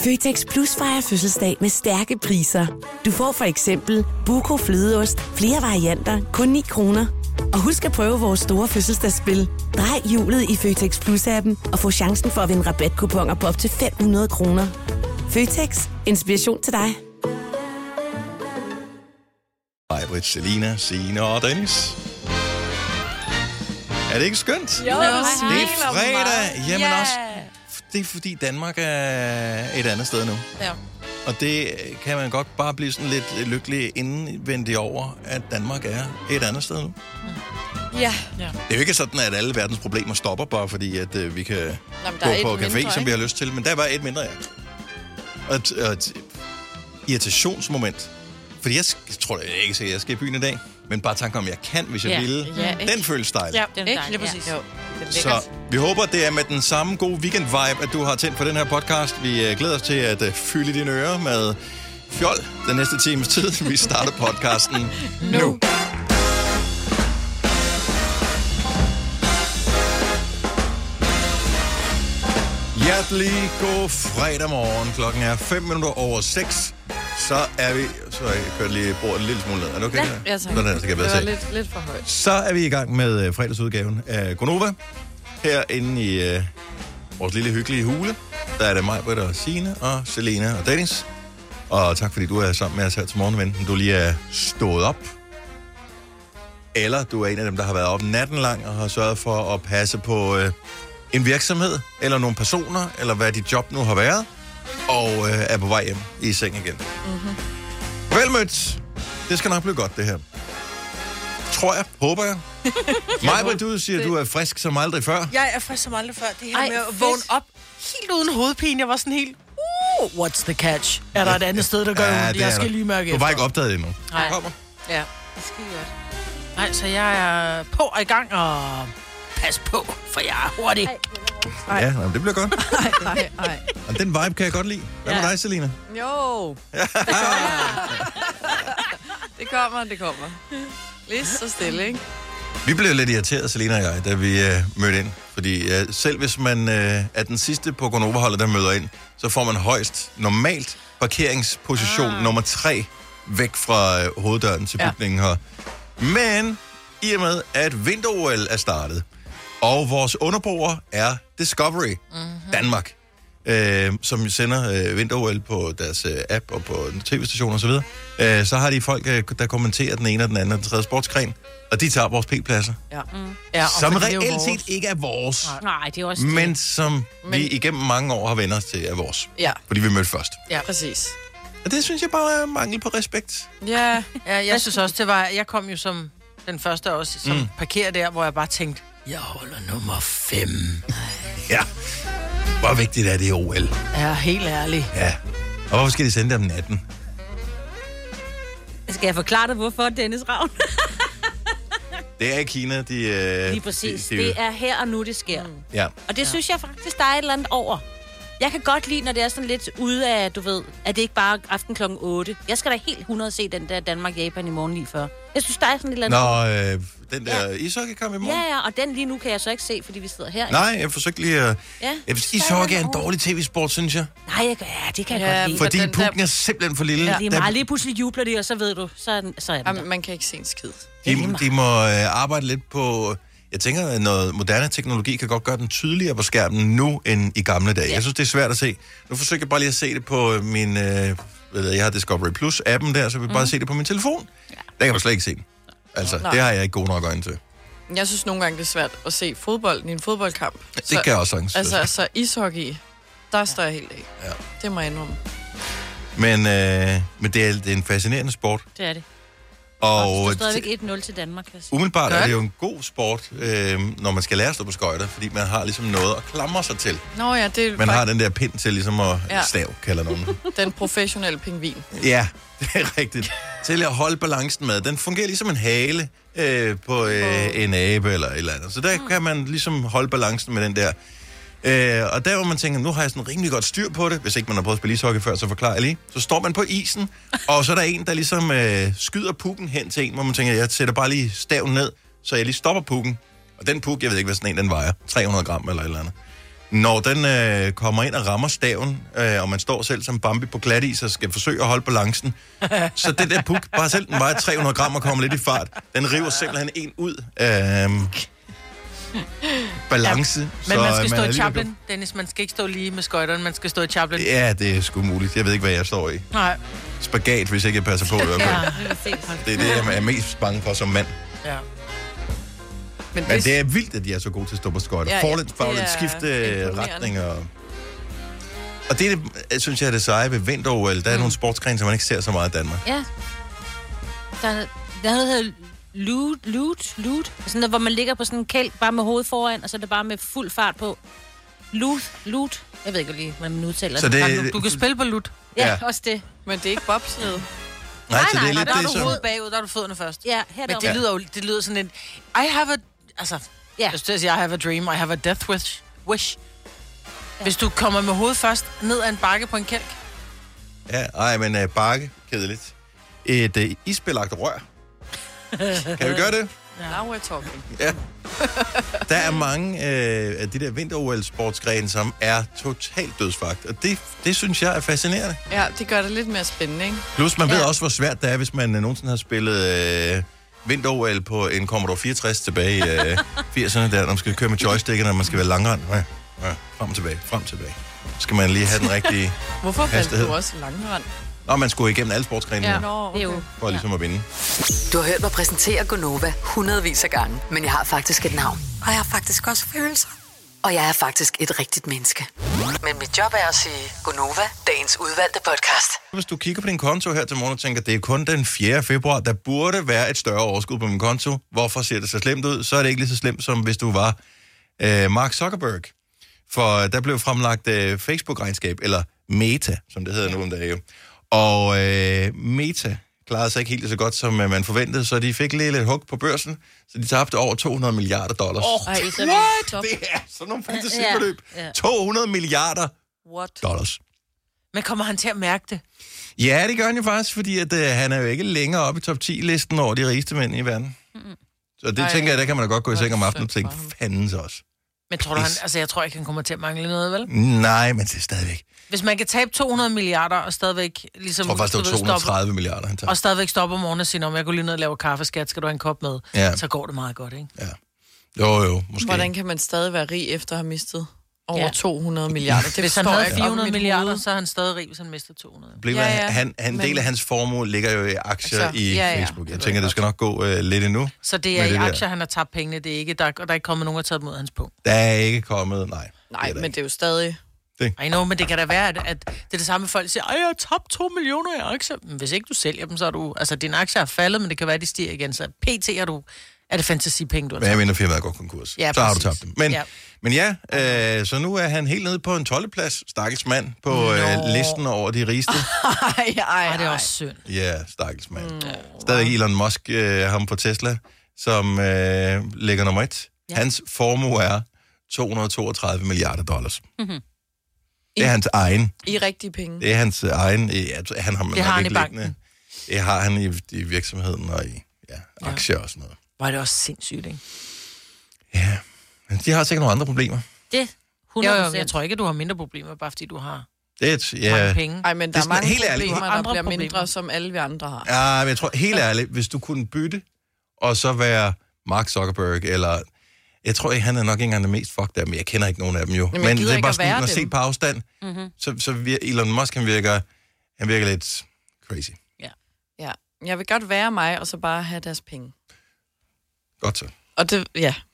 Føtex Plus fejrer fødselsdag med stærke priser. Du får for eksempel Buco flødeost, flere varianter, kun 9 kroner. Og husk at prøve vores store fødselsdagsspil. Drej hjulet i Føtex Plus-appen og få chancen for at vinde rabatkuponer på op til 500 kroner. Føtex. Inspiration til dig. Hej, Britt, Selina, Signe og Dennis. Er det ikke skønt? Jo, det er fredag. Jamen også. Det er fordi Danmark er et andet sted nu. Ja. Og det kan man godt bare blive sådan lidt lykkelig indvendig over, at Danmark er et andet sted nu. Ja. Det er jo ikke sådan, at alle verdens problemer stopper, bare fordi at vi kan gå på café, mindre, som vi har lyst til. Men der er bare et mindre, ja. Og et irritationsmoment. Fordi jeg tror ikke, at jeg skal i byen i dag. Men bare tanken om, jeg kan, hvis jeg ville. Ja, den føles dejligt. Ja, den er dejligt. Lige præcis. Ja. Så vi håber, det er med den samme gode weekend-vibe, at du har tændt på den her podcast. Vi glæder os til at fylde dine ører med fjol den næste times tid. Vi starter podcasten nu. Hjertelig god fredag morgen. Klokken er 5:05. Så er vi... Så jeg kørte lige bordet en lille smule ned. Er det okay? Ja, tak. Sådan der, så kan jeg bedre se. Lidt for højt. Så er vi i gang med fredagsudgaven af Gonova. Herinde i vores lille hyggelige hule. Der er det mig, Britt og Signe og Selena og Dennis. Og tak fordi du er sammen med os her til morgen, enten du lige er stået op. Eller du er en af dem, der har været op natten lang og har sørget for at passe på en virksomhed, eller nogle personer, eller hvad dit job nu har været. Og er på vej hjem i seng igen. Mm-hmm. Velmødt. Det skal nok blive godt, det her. Tror jeg. Håber jeg. Majbrit, du siger, at du er frisk som aldrig før. Jeg er frisk som aldrig før. Det her med at vågne op helt uden hovedpine. Jeg var sådan helt... what's the catch? Er der et andet sted, der gør ondt? Jeg skal lige mærke efter. Du var ikke opdaget endnu. Nej. Kommer. Ja, det skal godt. Nej, så jeg er på og i gang, og pas på, for jeg er hurtig. Ja, det bliver godt. Nej. Og den vibe kan jeg godt lide. Hvad med dig, Selina? Jo. Det kommer. Lige så stille, ikke? Vi blev lidt irriteret, Selina og jeg, da vi mødte ind. Fordi selv hvis man er den sidste på Gonova-holdet, der møder ind, så får man højst normalt parkeringsposition nummer 3 væk fra hoveddøren til bygningen her. Men i og med, at vinter-OL er startet, og vores underboer er Discovery Danmark, som sender vinter-OL på deres app og på en tv-station og så videre. Så har de folk, der kommenterer den ene og den anden og den tredje sportsgren, og de tager vores p-pladser. Ja, som reelt set ikke er vores, Nej, det er også men som vi igennem mange år har vendt os til er vores. Ja. Fordi vi mødte først. Ja, præcis. Og det synes jeg bare er mangel på respekt. Ja, jeg synes også, det var... Jeg kom jo som den første også, som parkerer der, hvor jeg bare tænkte, jeg holder nummer 5. Ja. Hvor vigtigt er det i OL? Ja, helt ærligt. Ja. Og hvorfor skal de sende dem natten? Skal jeg forklare dig, hvorfor, Dennis Ravn? Det er i Kina, Lige præcis. Det er her og nu, det sker. Ja. Og det synes jeg faktisk, der er et eller andet over. Jeg kan godt lide, når det er sådan lidt ude af, du ved, at det ikke bare aften klokken 8. Jeg skal da helt 100 se den der Danmark-Japan i morgen lige før. Jeg synes, der er sådan et eller andet... Nå, den der ishockey-kamp i morgen? Ja, og den lige nu kan jeg så ikke se, fordi vi sidder her. Nej, jeg forsøgte lige at... Ja. Ishockey er en dårlig tv-sport, synes jeg. Nej, det kan jeg godt lide. Fordi pukken er simpelthen for lille. Ja. Det er meget lige pludselig jubler de, og så ved du, så er den der. Man kan ikke se en skid. De må arbejde lidt på... Jeg tænker, at noget moderne teknologi kan godt gøre den tydeligere på skærmen nu end i gamle dage. Jeg synes, det er svært at se. Nu forsøger jeg bare lige at se det på min... jeg har Discovery Plus-appen der, så vi bare se det på min telefon. Ja. Der kan man slet ikke se den. Altså, det har jeg ikke gode nok øjne til. Jeg synes nogle gange, det er svært at se fodbold i en fodboldkamp. Det kan jeg også sagtens. Altså ishockey, der står jeg helt af. Ja. Det må jeg indrømme. Men det er en fascinerende sport. Det er det. Og det er stadigvæk 1-0 til Danmark, kan jeg sige. Umiddelbart er det jo en god sport, når man skal lære at stå på skøjter, fordi man har ligesom noget at klamre sig til. Nå ja, det er man har den der pind til ligesom at stav, kalder nogen. Den professionelle pingvin. Ja, det er rigtigt. Til at holde balancen med. Den fungerer ligesom en hale på en abe eller et eller andet. Så der kan man ligesom holde balancen med den der. Og der hvor man tænker, nu har jeg sådan rimelig godt styr på det. Hvis ikke man har prøvet at spille ishockey før, så forklarer jeg lige. Så står man på isen, og så er der en, der ligesom skyder pukken hen til en, hvor man tænker, jeg sætter bare lige staven ned, så jeg lige stopper pukken. Og den puk, jeg ved ikke, hvad sådan en den vejer. 300 gram eller et eller andet. Når den kommer ind og rammer staven, og man står selv som Bambi på glat is og skal forsøge at holde balancen, så den der puk, bare selv den vejer 300 gram og kommer lidt i fart, den river simpelthen en ud af balance. Ja, men man skal stå i Chaplin, Dennis. Man skal ikke stå lige med skøjterne, man skal stå i Chaplin. Ja, det er sgu muligt. Jeg ved ikke, hvad jeg står i. Nej. Spagat, hvis ikke jeg passer på. Det er det, jeg er mest bange for som mand. Ja. Men det er vildt, at de er så gode til at stå på skøjter. Forlæt, skifte retning og det synes jeg er det seje ved vinter-OL. Der er nogle sportsgrene, som man ikke ser så meget i Danmark. Ja. Der er noget, der hedder loot. Sådan der, hvor man ligger på sådan en kælk, bare med hovedet foran, og så er det bare med fuld fart på. Loot. Jeg ved ikke lige, hvordan man udtaler så det. Du kan spille på loot. Ja, også det. Men det er ikke bobsled. Nej, der er du hovedet bagud, der er du fødderne først. Ja, her men det lyder sådan en... I have a... Altså, jeg synes, I have a dream, I have a death wish. Ja. Hvis du kommer med hovedet først ned ad en bakke på en kælk. Ja, men bakke, kedeligt. Et isbelagt rør. Kan vi gøre det? Now we're talking. Ja. Der er mange af de der vinter-OL-sportsgrene, som er totalt dødsfagt. Og det synes jeg er fascinerende. Ja, det gør det lidt mere spændende, ikke? Plus, man ved også, hvor svært det er, hvis man nogensinde har spillet vinter-OL på en Commodore 64 tilbage i 80'erne, der når man skal køre med joystickerne, og man skal være langrend. Ja, frem og tilbage. Skal man lige have den rigtige Hvorfor valgte du også langrend? Nå, man skulle igennem alle sportsgrenene. Ja, okay. For ligesom at vinde. Du har hørt mig præsentere Gonova hundredvis af gange, men jeg har faktisk et navn. Og jeg har faktisk også følelser. Og jeg er faktisk et rigtigt menneske. Men mit job er at sige Gonova, dagens udvalgte podcast. Hvis du kigger på din konto her til morgen og tænker, det er kun den 4. februar, der burde være et større overskud på min konto. Hvorfor ser det så slemt ud? Så er det ikke lige så slemt, som hvis du var Mark Zuckerberg. For der blev fremlagt Facebook-regnskab, eller Meta, som det hedder nu om dagen. Og Meta klarede sig ikke helt så godt, som man forventede, så de fik lidt hug på børsen, så de tabte over $200 milliarder. What? Det er sådan nogle fantasibeløb. 200 milliarder dollars. Men kommer han til at mærke det? Ja, det gør han jo faktisk, fordi at, han er jo ikke længere oppe i top 10-listen over de rigeste mænd i verden. Så det tænker jeg, der kan man da godt gå i seng om aftenen og tænke, fandens også. Men tror du, jeg tror ikke, han kommer til at mangle noget, vel? Nej, men det er stadigvæk. Hvis man kan tabe 200 milliarder og stadigvæk ligesom... Jeg tror faktisk, det var 230 milliarder, han tager. Og stadigvæk stoppe om morgenen og sige, om jeg går lige ned og laver kaffeskat, skal du have en kop med? Ja. Så går det meget godt, ikke? Ja. Jo, måske. Hvordan kan man stadig være rig efter at have mistet over 200 milliarder? Det hvis han havde 400 milliarder, så er han stadig rig, hvis han mister 200. En del af hans formue ligger jo i aktier i Facebook. Jeg tænker, det skal nok gå lidt endnu. Så det er i aktier, han har tabt pengene. Det er ikke, der er ikke kommet nogen, der har taget mod hans punkt. Der er ikke kommet, nej. Nej, men det er jo stadig... I know, men det kan da være, at det er det samme, folk siger, jeg har tabt 2 millioner i aktier. Men hvis ikke du sælger dem, så er du... Altså, dine aktier er faldet, men det kan være, at de stiger igen. Så PT er det fantasipenge, du har tabt. Men jeg mener, firmaet går konkurs. Ja, så har du tabt dem. Men så nu er han helt nede på en 12. plads, stakkels mand, på listen over de rigeste. Ej, det er også synd. Ja, stakkels mand. Stadig Elon Musk, ham på Tesla, som ligger nummer 1. Ja. Hans formue er 232 milliarder dollars. Mm-hmm. Det er hans egen. I rigtige penge. Det er hans egen. Han har det har han i banken. Det har han i virksomheden og i aktier og sådan noget. Var det også sindssygt, ikke? Ja, men de har sikkert nogle andre problemer. Det 100%. Jo, jeg tror ikke, du har mindre problemer, bare fordi du har mange penge. Ej, men der er mange problemer, der bliver mindre, som alle vi andre har. Ja, men jeg tror helt ærligt, hvis du kunne bytte, og så være Mark Zuckerberg, eller... Jeg tror ikke, han er nok ikke engang det mest fucked af, men jeg kender ikke nogen af dem jo. Men det er bare sådan, at se på afstand, så Elon Musk, han virker lidt crazy. Ja, jeg vil godt være mig, og så bare have deres penge. Godt så. Og det,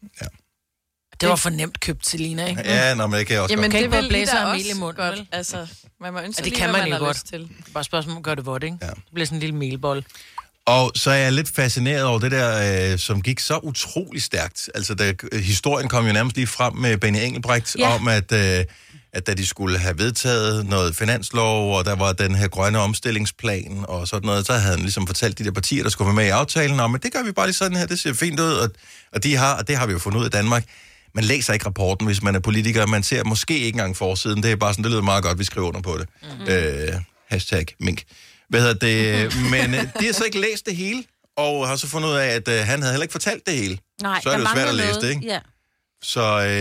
Det var for nemt købt, Selina, ikke? Ja, men det kan jeg også godt. Det vil blæse af mel i munden, godt. Altså, man må ønske det kan man jo godt. Det er bare spørgsmål, om gør det vådt, ikke? Ja. Det bliver sådan en lille melbold. Og så er jeg lidt fascineret over det der, som gik så utrolig stærkt. Altså, historien kom jo nærmest lige frem med Benny Engelbrecht om, at da de skulle have vedtaget noget finanslov, og der var den her grønne omstillingsplan og sådan noget, så havde han ligesom fortalt de der partier, der skulle være med i aftalen, om, at det gør vi bare lige sådan her, det ser fint ud, og det har vi jo fundet ud af Danmark. Man læser ikke rapporten, hvis man er politiker, man ser måske ikke engang forsiden, det er bare sådan, det lyder meget godt, vi skriver under på det. Hashtag mink. Men de har så ikke læst det hele, og har så fundet ud af, at han havde heller ikke fortalt det hele. Nej, så er det jo svært at læse det, ikke? Ja. Så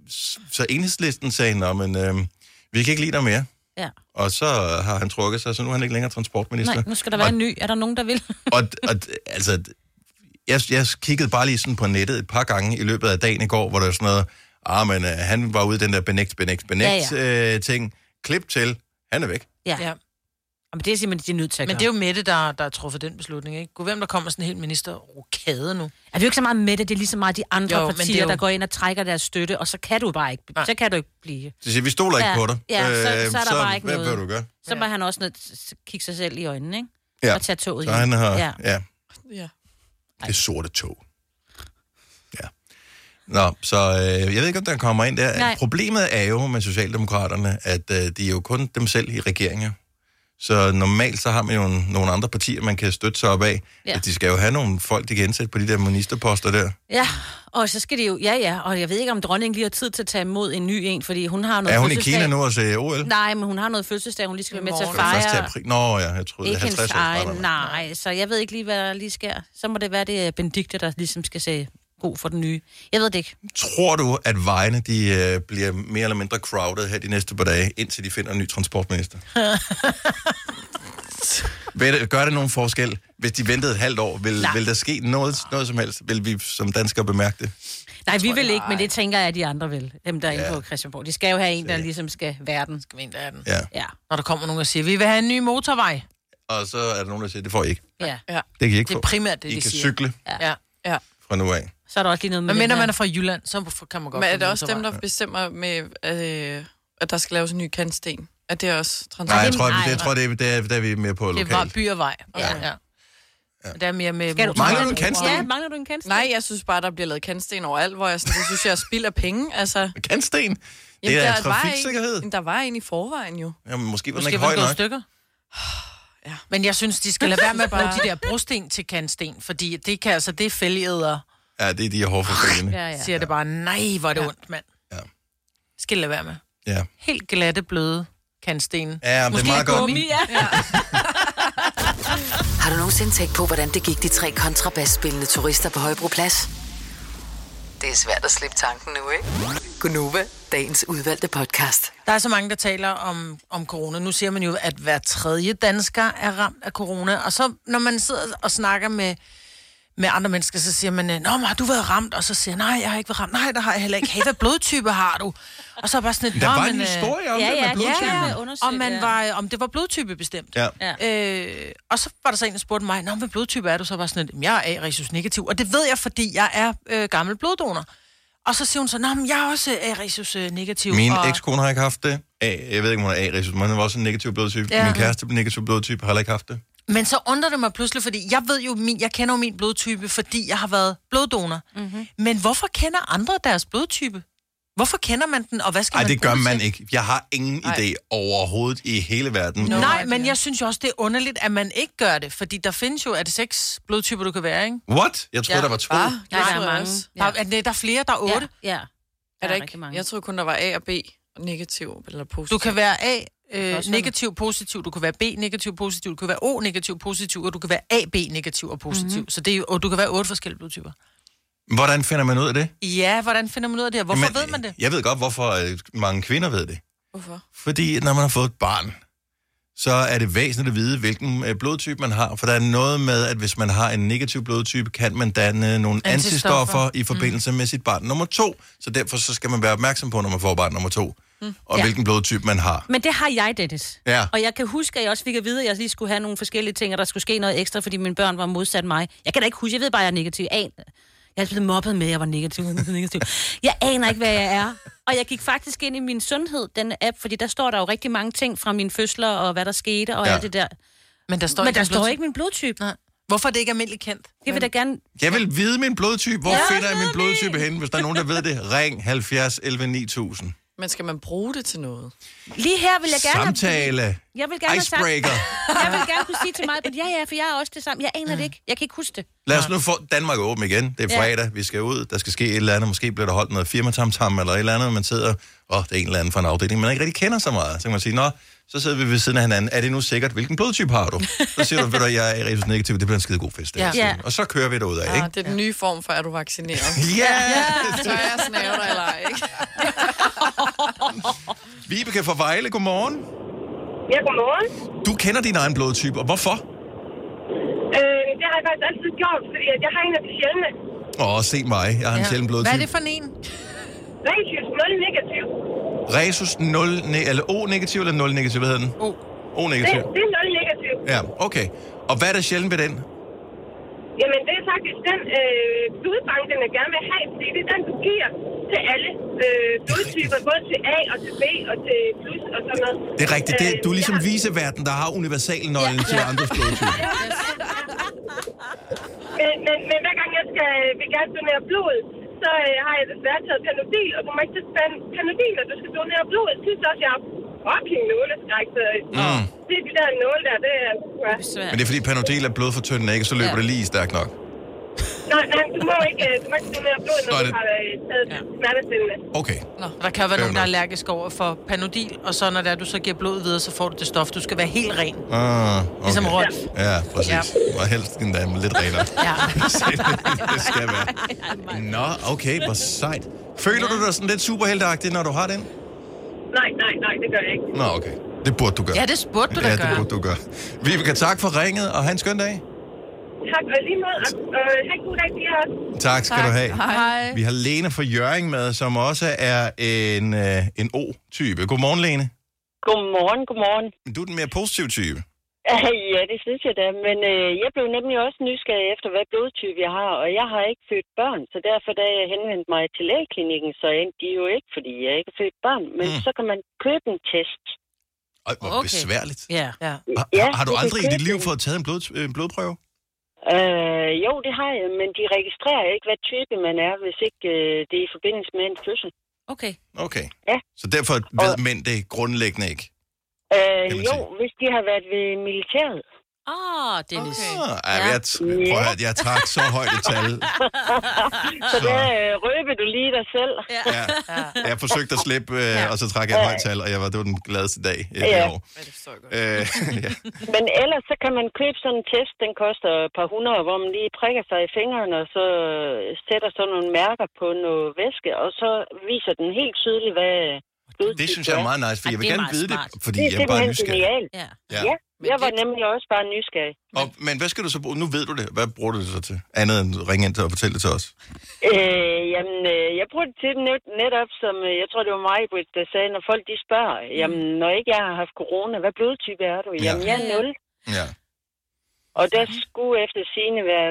så Enhedslisten sagde, men vi kan ikke lide dig mere. Ja. Og så har han trukket sig, så nu er han ikke længere transportminister. Nej, nu skal der være en ny. Er der nogen, der vil? altså, jeg kiggede bare lige sådan på nettet et par gange i løbet af dagen i går, hvor der var sådan noget, men han var ude i den der benægt ting. Klip til, han er væk. Ja. Men det er simpelthen, de er nødt til at Men det er jo Mette, der har truffet den beslutning, ikke? Gud, hvem der kommer sådan en helt ministerrokade nu? Er det jo ikke så meget Mette, det er lige så meget de andre jo, partier, jo... der går ind og trækker deres støtte, og så kan du bare ikke, så kan du ikke blive. Det siger, vi stoler ikke på dig. Ja, så er der bare ikke noget. Hvad vil du gøre? Så må han også kigge sig selv i øjnene, ikke? Ja. Og tage toget så han har, ja. Det sorte tog. Ja. Nå, så jeg ved ikke, om der kommer ind der. Nej. Problemet er jo med Socialdemokraterne, at de er jo kun dem selv i regeringen. Så normalt så har man jo nogle andre partier, man kan støtte sig op af. Ja. At de skal jo have nogle folk, de kan indsætte på de der ministerposter der. Ja, og så skal de jo, og jeg ved ikke, om dronningen lige har tid til at tage imod en ny en, fordi hun har noget Er hun i fødselsdag. Kina nu og se OL? Nej, men hun har noget fødselsdag, hun lige skal være med til at Først fejre. til april. Nå ja, jeg troede, det er 50 år. Nej, så jeg ved ikke lige, hvad der lige sker. Så må det være det Benedikte, der ligesom skal se god for den nye. Jeg ved det ikke. Tror du, at vejene de bliver mere eller mindre crowded her de næste par dage, indtil de finder en ny transportminister? Gør det nogen forskel? Hvis de ventede et halvt år, vil der ske noget som helst? Vil vi som danskere bemærke det? Nej, vi vil ikke, men det tænker jeg, at de andre vil. Dem, der er inde på Christiansborg. De skal jo have en, der ligesom skal være den. Skal vi en, der er den. Ja. Når der kommer nogen og siger, vi vil have en ny motorvej. Og så er der nogen, der siger, det får I ikke. Ja. Det kan I ikke få. Det er primært det, I de kan siger. cykle Ja. fra nu af. Så er der også lige noget med men mindre man er fra Jylland, så kan man godt... Men er det også dem, der bestemmer med, at der skal laves en ny kantsten? Er det også transport? Nej, jeg tror, det er vi mere på lokalt. Det var by og vej. Ja. Det er mere med... Mangler du en kantsten? Ja, mangler du en kantsten? Nej, jeg synes bare, der bliver lavet kantsten overalt, hvor jeg sådan, det synes jeg er spild af penge. Altså, Kantsten? Det er trafiksikkerhed. Der var en i forvejen jo. Jamen, måske var den Måske ikke var høj den gået nok. stykker. Ja. Men jeg synes, de skal lade være med at bruge de der brosten til kantsten, fordi det kan altså, det er fælgeæder. Ja, det er de her hårdforfølgende. Ja. Siger det bare, nej, hvor er det ondt, mand. Ja. Skal lade være med. Ja. Helt glatte, bløde kantsten. Ja, men det er meget godt. Gummi, Har du nogensinde tænkt på, hvordan det gik de 3 kontrabasspillende turister på Højbroplads? Det er svært at slippe tanken nu, ikke? Gunova, dagens udvalgte podcast. Der er så mange, der taler om corona. Nu siger man jo, at hver tredje dansker er ramt af corona. Og så, når man sidder og snakker med andre mennesker, så siger man, nå, har du været ramt? Og så siger jeg, nej, jeg har ikke været ramt. Nej, der har jeg heller ikke. Hey, hvad blodtype har du? Og så bare sådan et, der var en historie om det med blodtype. Om det var blodtype bestemt. Ja. Og så var der så en, der spurgte mig, nå, hvad blodtype er du? Så var sådan et, jeg er A-rhesus negativ. Og det ved jeg, fordi jeg er gammel bloddonor. Og så siger hun så, nå, jeg er også A-rhesus negativ. Min ekskone har ikke haft det. Jeg ved ikke, om hun er A-rhesus, men hun var også en negativ blodtype. Ja. Min kæreste negativ blodtype har heller ikke haft det. Men så undrer det mig pludselig, fordi jeg ved jo, jeg kender jo min blodtype, fordi jeg har været bloddonor. Mm-hmm. Men hvorfor kender andre deres blodtype? Hvorfor kender man den, og hvad skal man det gør bruge man til? ikke. Jeg har ingen idé overhovedet i hele verden. Nej, men jeg synes jo også, det er underligt, at man ikke gør det, fordi der findes jo, er det 6 blodtyper, du kan være, ikke? What? Jeg troede, der var 2. Nej, der er mange. Der er flere, der er 8. Ja. Er der ikke? Jeg troede kun, der var A og B, negativ eller positiv. Du kan være A, negativ, positiv, du kan være B, negativ, positiv, du kan være O, negativ, positiv, og du kan være AB, negativ og positiv. Mm-hmm. Så det er, og du kan være 8 forskellige blodtyper. Hvordan finder man ud af det? Ja, hvordan finder man ud af det? Hvorfor ved man det? Jeg ved godt, hvorfor mange kvinder ved det. Hvorfor? Fordi når man har fået et barn, så er det væsentligt at vide, hvilken blodtype man har. For der er noget med, at hvis man har en negativ blodtype, kan man danne nogle antistoffer i forbindelse med sit barn nummer 2. Så derfor så skal man være opmærksom på, når man får barn nummer 2. Og hvilken blodtype man har. Men det har jeg, Dennis. Ja. Og jeg kan huske, at jeg også fik at vide, at jeg lige skulle have nogle forskellige ting, og der skulle ske noget ekstra, fordi mine børn var modsat mig. Jeg kan da ikke huske, jeg ved bare, at jeg er negativ. Jeg er blevet mobbet med, at jeg var negativ. Jeg aner ikke, hvad jeg er. Og jeg gik faktisk ind i min sundhed, den app, fordi der står der jo rigtig mange ting fra mine fødsler, og hvad der skete, og alt det der. Men der står ikke min blodtype. Nej. Hvorfor er det ikke almindeligt kendt? Jeg vil da gerne... Jeg vil vide min blodtype. Hvor finder jeg min blodtype henne? Hvis der er nogen, der ved det, ring 70 11 9000. Men skal man bruge det til noget? Lige her vil jeg gerne Samtale. Jeg vil gerne Icebreaker. Jeg vil gerne kunne sige til mig, ja, for jeg er også det samme. Jeg aner det ikke. Jeg kan ikke huske det. Lad os nu få Danmark åben igen. Det er fredag, vi skal ud, der skal ske et eller andet. Måske bliver der holdt noget firmatamtam eller et eller andet, man sidder, det er en eller anden fra en afdeling, man ikke rigtig kender så meget. Så kan man sige, så sidder vi ved siden af hinanden. Er det nu sikkert, hvilken blodtype har du? Så siger du, jeg er resus negativ, det bliver en skide god fest. Ja. Og så kører vi derudad, ikke? Det er den nye form for, er du vaccineret? Ja! Så er jeg snæver dig eller ej, ikke? Vibeke fra Vejle, godmorgen. Ja, godmorgen. Du kender din egen blodtype, og hvorfor? Det har jeg faktisk altid gjort, fordi jeg har en af de sjældne. Se mig, jeg har en sjælden blodtype. Hvad er det for en? Resus 0 negativ. Resus 0 eller O-negativ eller 0 negativ, hvad hedder den? O-negativ. Det er 0 negativ. Ja, okay. Og hvad er der sjældent ved den? Jamen, det er faktisk den blodbank, den jeg gerne vil have, fordi det er den, du giver til alle blodtyper, både til A og til B og til plus og sådan noget. Det er rigtigt. Du er ligesom viseverden, der har universalnøglen til andres blodtyper. Men hver gang jeg vil gerne donere blod, så har jeg desværre taget Panodil, og du må ikke tage Panodil, og du skal donere blod. Jeg synes også, jeg har fucking nåleskræk, så det er de der nåle der, det er... Men det er fordi Panodil er blodfortyndende, ikke? Så løber det lige stærkt nok. Nej, du må ikke donere blod, når du har taget smertestillende. Okay. Der kan være nogen, der er allergiske over for Panodil, og så når du så giver blod videre, så får du det stof. Du skal være helt ren. Okay. Ligesom Rolf. Ja, præcis. Ja. Og helst endda lidt renere. Ja. Det skal være. Okay, hvor sejt. Føler du dig sådan lidt superhelteagtig, når du har den? Nej, det gør jeg ikke. Okay. Det burde du gøre. Ja, det burde du da gøre. Ja, det burde du gøre. Vibeke, tak for ringet, og have en skøn dag. Tak, og lige måde, og have en god dag til jer også. Tak skal du have. Hej. Vi har Lene fra Hjørring med, som også er en O-type. Godmorgen, Lene. Godmorgen. Du er den mere positive type. Ja, det synes jeg da. Men jeg blev nemlig også nysgerrig efter, hvad blodtype jeg har. Og jeg har ikke født børn, så derfor da jeg henvendte mig til lægeklinikken, så endte de jo ikke, fordi jeg ikke har født børn. Men så kan man købe en test. Hvor besværligt. Ja. Har du aldrig i dit liv fået taget en blodprøve? Jo, det har jeg, men de registrerer ikke, hvad type man er, hvis ikke det er i forbindelse med en fødsel. Okay. Ja. Så derfor ved mænd det grundlæggende ikke? Hvis de har været ved militæret. Dennis. Jeg trak så højt et tal. Så der røber du lige dig selv. Ja. Jeg forsøgte at slippe, og så trak jeg et højt tal, og det var den gladeste dag i år. Men ellers så kan man købe sådan en test, den koster et par hundrede, hvor man lige prikker sig i fingrene, og så sætter sådan nogle mærker på noget væske, og så viser den helt tydeligt, hvad blodtype. Det synes jeg er meget nice, for jeg vil gerne vide det, fordi det jeg er bare nysgerrig. Ja, jeg var nemlig også bare nysgerrig. Men hvad skal du så bruge? Nu ved du det. Hvad bruger du det så til? Andet end ringe ind til og fortælle det til os. Jeg bruger det til netop, som jeg tror, det var mig, der sagde, når folk de spørger, jamen, når ikke jeg har haft corona, hvad blodtype er du? Jamen, jeg er 0. Ja. Og der skulle efter sigende være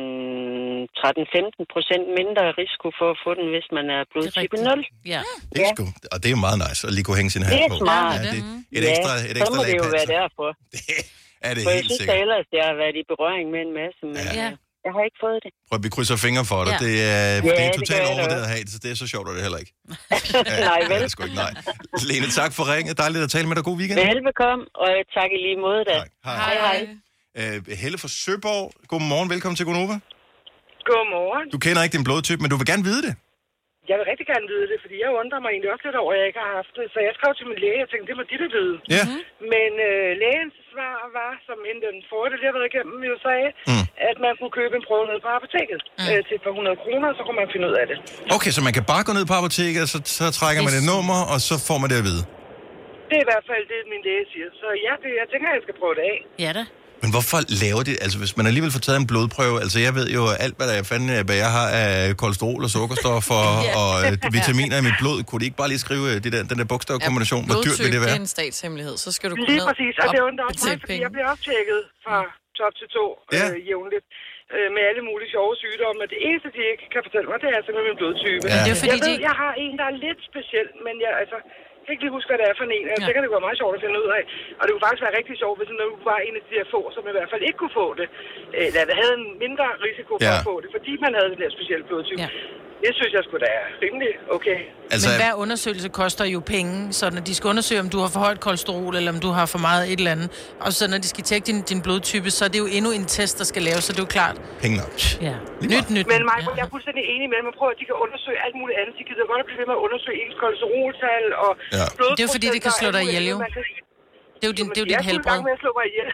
13-15% mindre risiko for at få den, hvis man er blodtype 0. Ja. Det er sgu, og det er jo meget nice at lige kunne hænge sin hat på. Det er smart. Et ekstra så må det jo være derfor. Det er det for helt jeg synes sikkert. Ellers, jeg har været i berøring med en masse, men jeg har ikke fået det. Prøv at vi krydser fingre for dig. Det er totalt overvurderet at have det, så det er så sjovt, at det heller ikke. Nej, vel? Det er sgu ikke, nej. Lene, tak for ringet. Dejligt at tale med dig. God weekend. Velbekomme, og tak i lige måde da. Hej. Helle fra Søborg. Godmorgen, velkommen til Gonova. Godmorgen. Du kender ikke din blodtype, men du vil gerne vide det. Jeg vil rigtig gerne vide det, fordi jeg undrer mig egentlig også lidt over, at jeg ikke har haft det. Så jeg skrev til min læge, og tænkte, det må de da vide. Ja. Men lægens svar var, som hende den forrige, der lige har været igennem, jo sagde, at man kunne købe en prøve ned på apoteket til et par 100 kroner, så kunne man finde ud af det. Okay, så man kan bare gå ned på apoteket, så trækker man et nummer, og så får man det at vide. Det er i hvert fald det, min læge siger. Så ja, jeg tænker, at jeg skal prøve det af. Ja da. Men hvorfor laver de, altså hvis man alligevel får taget en blodprøve, altså jeg ved jo alt, hvad jeg har af kolesterol og sukkerstoffer og vitaminer i mit blod, kunne de ikke bare lige skrive den der bogstavkombination, hvor dyrt vil det være? Det er en statshemmelighed, så skal du gå lige ned præcis, og det undrer også mig, fordi jeg bliver optjekket fra top til tå jævnligt med alle mulige sjove sygdomme, og det eneste, de ikke kan fortælle mig, det er simpelthen min blodtype. Ja. Det er fordi, jeg ved, jeg har en, der er lidt speciel, men jeg kan ikke lige huske, hvad det er for en. Jeg tænker, det kunne være meget sjovt at finde ud af. Og det kunne faktisk være rigtig sjovt, hvis du var en af de der få, som i hvert fald ikke kunne få det. Eller havde en mindre risiko for at få det, fordi man havde den der specielle blodtype. Ja. Det synes jeg sgu da er rimelig okay. Altså, men hver undersøgelse koster jo penge, så når de skal undersøge, om du har for højt kolesterol, eller om du har for meget et eller andet, og så når de skal tjekke din blodtype, så er det jo endnu en test, der skal laves, så det er jo klart. Penge nok. Ja. Nyt. Men Michael, jeg er fuldstændig enig med dem. Man prøver, at de kan undersøge alt muligt andet. De gider godt at blive ved med at undersøge ens kolesteroltal og blodprocent. Det er jo fordi, det kan slå dig ihjel, jo. Det er jo dit helbred. Jeg er fuld gang med at slå mig ihjel.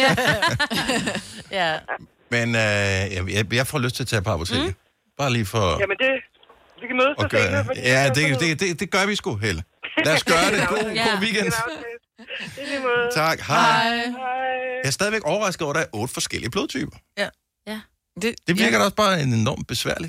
Ja. Men jeg får lyst til at tage på apoteket. Bare lige for... Jamen vi kan mødes på senere. Ja, det gør vi sgu, Helle. Lad os gøre det. God weekend. Tak. Hej. Jeg er stadigvæk overrasket over, at der er 8 forskellige blodtyper. Ja. Det virker da også bare enormt besværligt.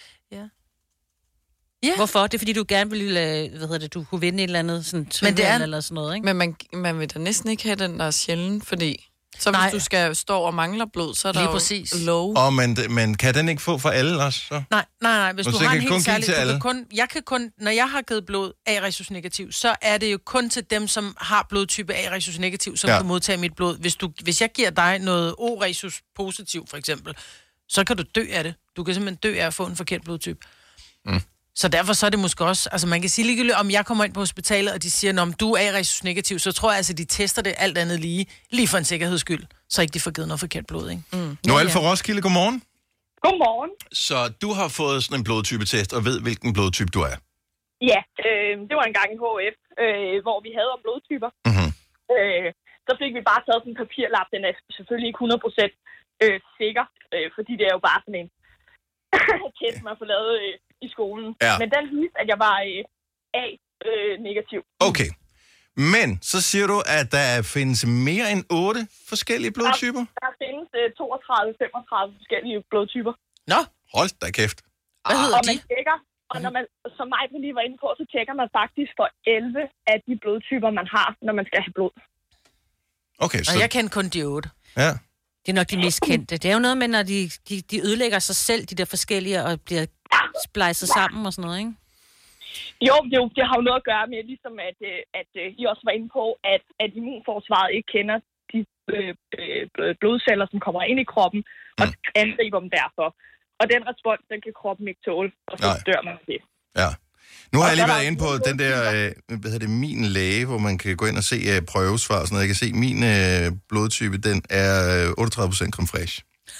Ja. Hvorfor? Det er fordi, du gerne vil, du kunne vinde et eller andet sådan tvivl eller sådan noget, ikke? Men man vil da næsten ikke have den der sjældent, fordi så hvis du skal stå og mangler blod, så er der lige præcis low. Men kan den ikke få for alle også? Så? Nej. Hvis du har en helt særlig... Jeg kan kun, når jeg har givet blod A-resus negativ, så er det jo kun til dem, som har blodtype A-resus negativ, som kan modtage mit blod. Hvis jeg giver dig noget O-resus positiv, for eksempel, så kan du dø af det. Du kan simpelthen dø af at få en forkert blodtype. Så derfor så er det måske også, altså man kan sige ligegyldigt, om jeg kommer ind på hospitalet, og de siger, om du er A-resus negativ, så tror jeg altså, de tester det alt andet lige for en sikkerheds skyld, så ikke de får givet noget forkert blod, ikke? Noel fra Roskilde, godmorgen. Godmorgen. Så du har fået sådan en blodtypetest, og ved, hvilken blodtype du er? Ja, det var en gang i HF, hvor vi havde om blodtyper. Så fik vi bare taget sådan en papirlap, den er selvfølgelig ikke 100% sikker, fordi det er jo bare sådan en test, man får lavet i skolen. Ja. Men den viste, at jeg var A-negativ. Okay. Men så siger du, at der findes mere end 8 forskellige blodtyper? Der findes 32-35 forskellige blodtyper. Nå, hold da kæft. Hvad hedder de? Man tjekker, og når man, som mig lige var inde på, så tjekker man faktisk for 11 af de blodtyper, man har, når man skal have blod. Okay, så... Og jeg kender kun de 8. Ja. Det er nok de mest kendte. Det er jo noget med, når de ødelægger sig selv, de der forskellige, og bliver splejset sammen og sådan noget, ikke? Jo, det har jo noget at gøre med, ligesom at I også var inde på, at immunforsvaret ikke kender de blodceller, som kommer ind i kroppen, og angriber dem derfor. Og den respons, den kan kroppen ikke tåle, og så dør man det. Ja. Nu har jeg lige været inde på den der, Min Læge, hvor man kan gå ind og se prøvesvar og sådan noget. Jeg kan se, min blodtype, den er 38% creme fraiche.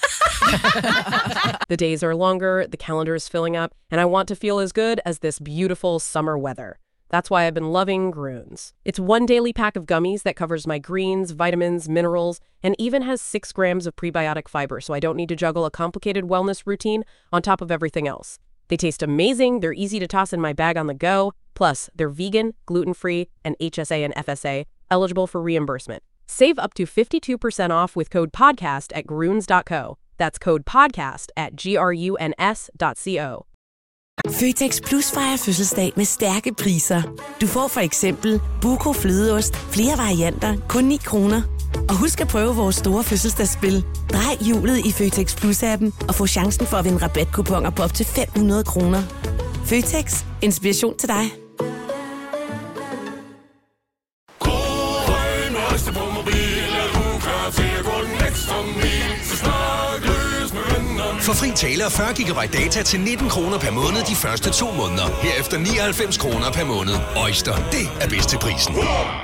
The days are longer, the calendar is filling up, and I want to feel as good as this beautiful summer weather. That's why I've been loving Grüns. It's one daily pack of gummies that covers my greens, vitamins, minerals, and even has 6 grams of prebiotic fiber, so I don't need to juggle a complicated wellness routine on top of everything else. They taste amazing, they're easy to toss in my bag on the go, plus they're vegan, gluten-free, and HSA and FSA, eligible for reimbursement. Save up to 52% off with code PODCAST at Grüns.co. That's code PODCAST at GRUNS.co. Føtex Plus fejrer fødselsdag med stærke priser. Du får for eksempel Buco Flødeost, flere varianter, kun 9 kroner. Og husk at prøve vores store fødselsdagsspil. Drej hjulet i Føtex Plus-appen og få chancen for at vinde rabatkuponer på op til 500 kroner. Føtex. Inspiration til dig. For fri tale og 40 GB data til 19 kroner per måned de første 2 måneder. Herefter 99 kroner per måned. Oyster, det er bedst til prisen.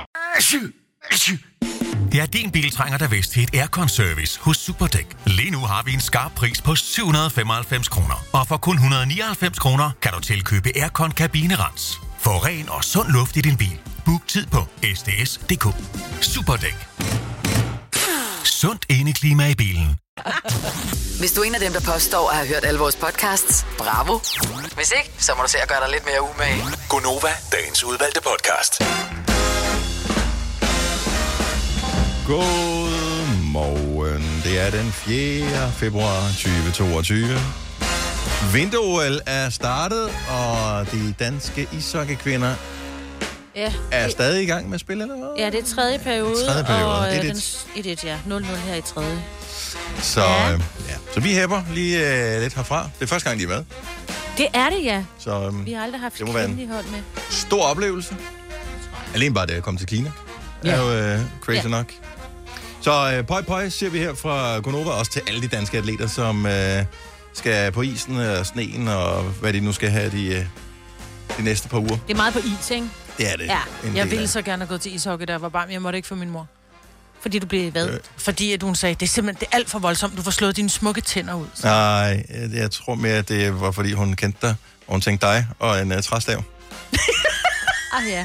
Ja, din bil trænger der vist til et aircon-service hos Superdæk. Lige nu har vi en skarp pris på 795 kroner. Og for kun 199 kroner kan du tilkøbe aircon-kabinerens. Få ren og sund luft i din bil. Book tid på sds.dk. Superdæk. Sundt indeklima i bilen. Hvis du er en af dem, der påstår at have hørt alle vores podcasts, bravo. Hvis ikke, så må du se at gøre dig lidt mere umage. Gonova, dagens udvalgte podcast. Godmorgen. Det er den 4. februar 2022. Vinter-OL er startet, og de danske ishockeykvinder er stadig i gang med at spille, eller hvad? Ja, det er tredje periode. Og 1-1, ja. 0-0 her i tredje. Så vi hæpper lige lidt herfra. Det er første gang, de er med. Det er det, ja. Så, vi har aldrig haft kvindelige hold med. Stor oplevelse. Alene bare det at komme til Kina. Det er jo crazy nok. Så pøj, siger vi her fra Gonova, også til alle de danske atleter, som skal på isen og sneen, og hvad de nu skal have de næste par uger. Det er meget på is, ikke? Det er det. Ja. Jeg ville så gerne have gået til ishockey, da jeg var barn, men jeg måtte ikke for min mor. Fordi du blev hvad? Fordi at hun sagde, det er simpelthen det er alt for voldsomt. Du får slået dine smukke tænder ud. Så. Nej, jeg tror mere, at det var, fordi hun kendte dig, og hun tænkte dig og en træstav. Ja.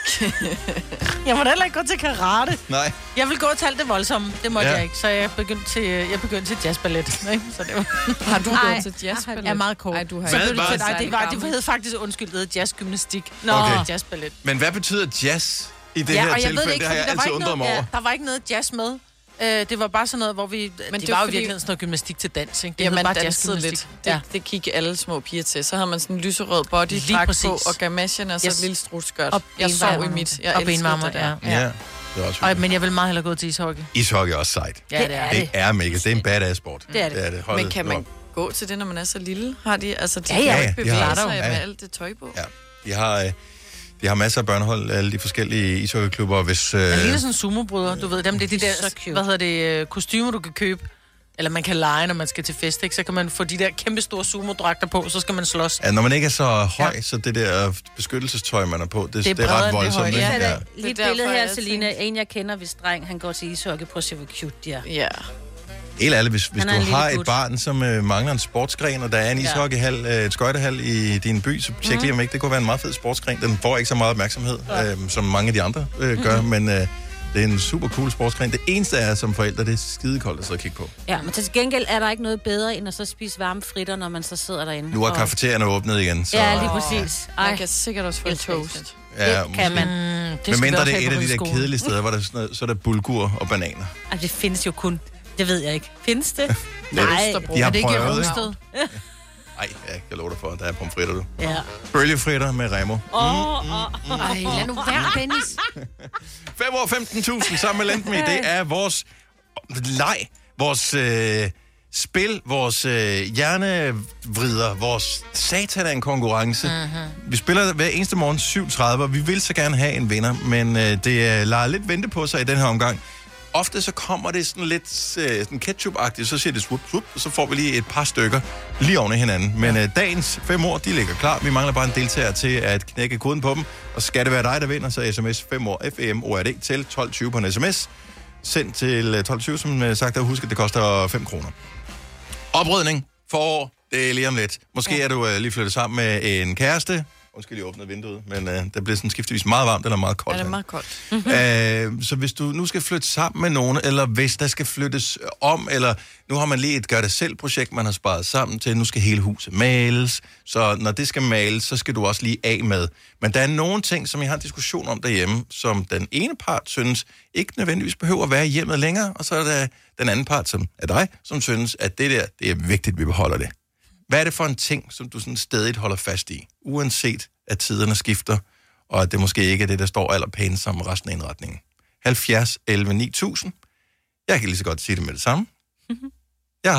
Jeg må heller ikke gå til karate. Nej. Jeg vil gå til alt det voldsomme. Det måtte jeg ikke. Så jeg begyndte til jazzballet. Ikke? Så det var... Har du gået til jazzballet? Jeg er meget kort. Ej, du har det hed faktisk jazzgymnastik. Okay. Jazzballet. Men hvad betyder jazz i det her tilfælde? Det har jeg altid undret mig over. Der var ikke noget jazz med. Det var bare sådan noget, hvor vi... Men det var jo virkelig sådan noget gymnastik til dans, ikke? Det man bare dansede lidt. Det kiggede alle små piger til. Så havde man sådan en lyserød bodydragt på, og gamasjen, og så et lille strutskørt. Jeg sov i mit. Jeg elskede det der. Ja. Det er også men jeg vil meget hellere gå til ishockey. Ishockey er også sejt. Ja, det er det. Det er mega. Det er en badass sport. Det er det. Men kan man gå til det, når man er så lille? Har de, altså, de kan bevæge sig med alt det tøj på? Ja, de har masser af børnehold, alle de forskellige ishockeyklubber. Hvis, det ligner sådan en sumobryder, du ved. Dem, det er de der, hvad hedder det, kostymer, du kan købe. Eller man kan lege, når man skal til fest, ikke? Så kan man få de der kæmpe store sumodragter på, så skal man slås. Ja, når man ikke er så høj, så det der beskyttelsestøj, man er på, det er ret voldsomt. Ja. Lige et billede her, Selina. En, jeg kender, hvis dreng, han går til ishockey på se, hvor cute de er. Ja. Helt ærligt, hvis du har et barn, som mangler en sportsgren, og der er en ishockeykehal, et skøjtehal i din by, så tjek lige, om ikke det kunne være en meget fed sportsgren. Den får ikke så meget opmærksomhed, som mange af de andre gør, men det er en super cool sportsgren. Det eneste er som forældre, det er skidekoldt at sidde og kigge på. Ja, men til gengæld er der ikke noget bedre, end at så spise varme fritter, når man så sidder derinde. Nu er kafeterierne åbnet igen, så... Ja, lige præcis. Man kan sikkert også få toast. Ja, det kan man. Men mindre det er et af de der kedelige steder, hvor der så er der bulgur og bananer. Altså, det findes jo kun... Det ved jeg ikke. Findes det? Nej, de har det ikke prøvet. Nej, jeg kan love dig for, at der er pomfritter, du. Ja. Bølgefritter med Remo. Ej, lad nu være, Dennis. 5 år 15.000 sammen med Lendme. Det er vores leg, vores spil, vores hjernevrider, vores satan af en konkurrence. Vi spiller hver eneste morgen 7.30, og vi vil så gerne have en vinder, men det lader lidt vente på sig i den her omgang. Ofte så kommer det sådan lidt sådan ketchup-agtigt, så siger det swoop, swoop, og så får vi lige et par stykker lige oven i hinanden. Men dagens 5 år, de ligger klar. Vi mangler bare en deltager til at knække koden på dem. Og skal det være dig, der vinder, så sms 5 år FEMORD til 12.20 på en sms. Send til 12.20, som sagt, og husk, at det koster 5 kroner. Oprydning for det er lige om lidt. Måske er du lige flyttet sammen med en kæreste. Undskyld, jeg åbnede vinduet, men der bliver sådan skiftevis meget varmt eller meget koldt. Ja, det er meget koldt. Så hvis du nu skal flytte sammen med nogen, eller hvis der skal flyttes om, eller nu har man lige et gør-det-selv-projekt, man har sparet sammen til, nu skal hele huset males, så når det skal males, så skal du også lige af med. Men der er nogle ting, som jeg har en diskussion om derhjemme, som den ene part synes ikke nødvendigvis behøver at være i hjemmet længere, og så er der den anden part, som er dig, som synes, at det der, det er vigtigt, at vi beholder det. Hvad er det for en ting, som du sådan stadig holder fast i, uanset at tiderne skifter, og at det måske ikke er det, der står allerpænest sammen resten af indretningen? 70 11 9000. Jeg kan lige så godt sige det med det samme. Jeg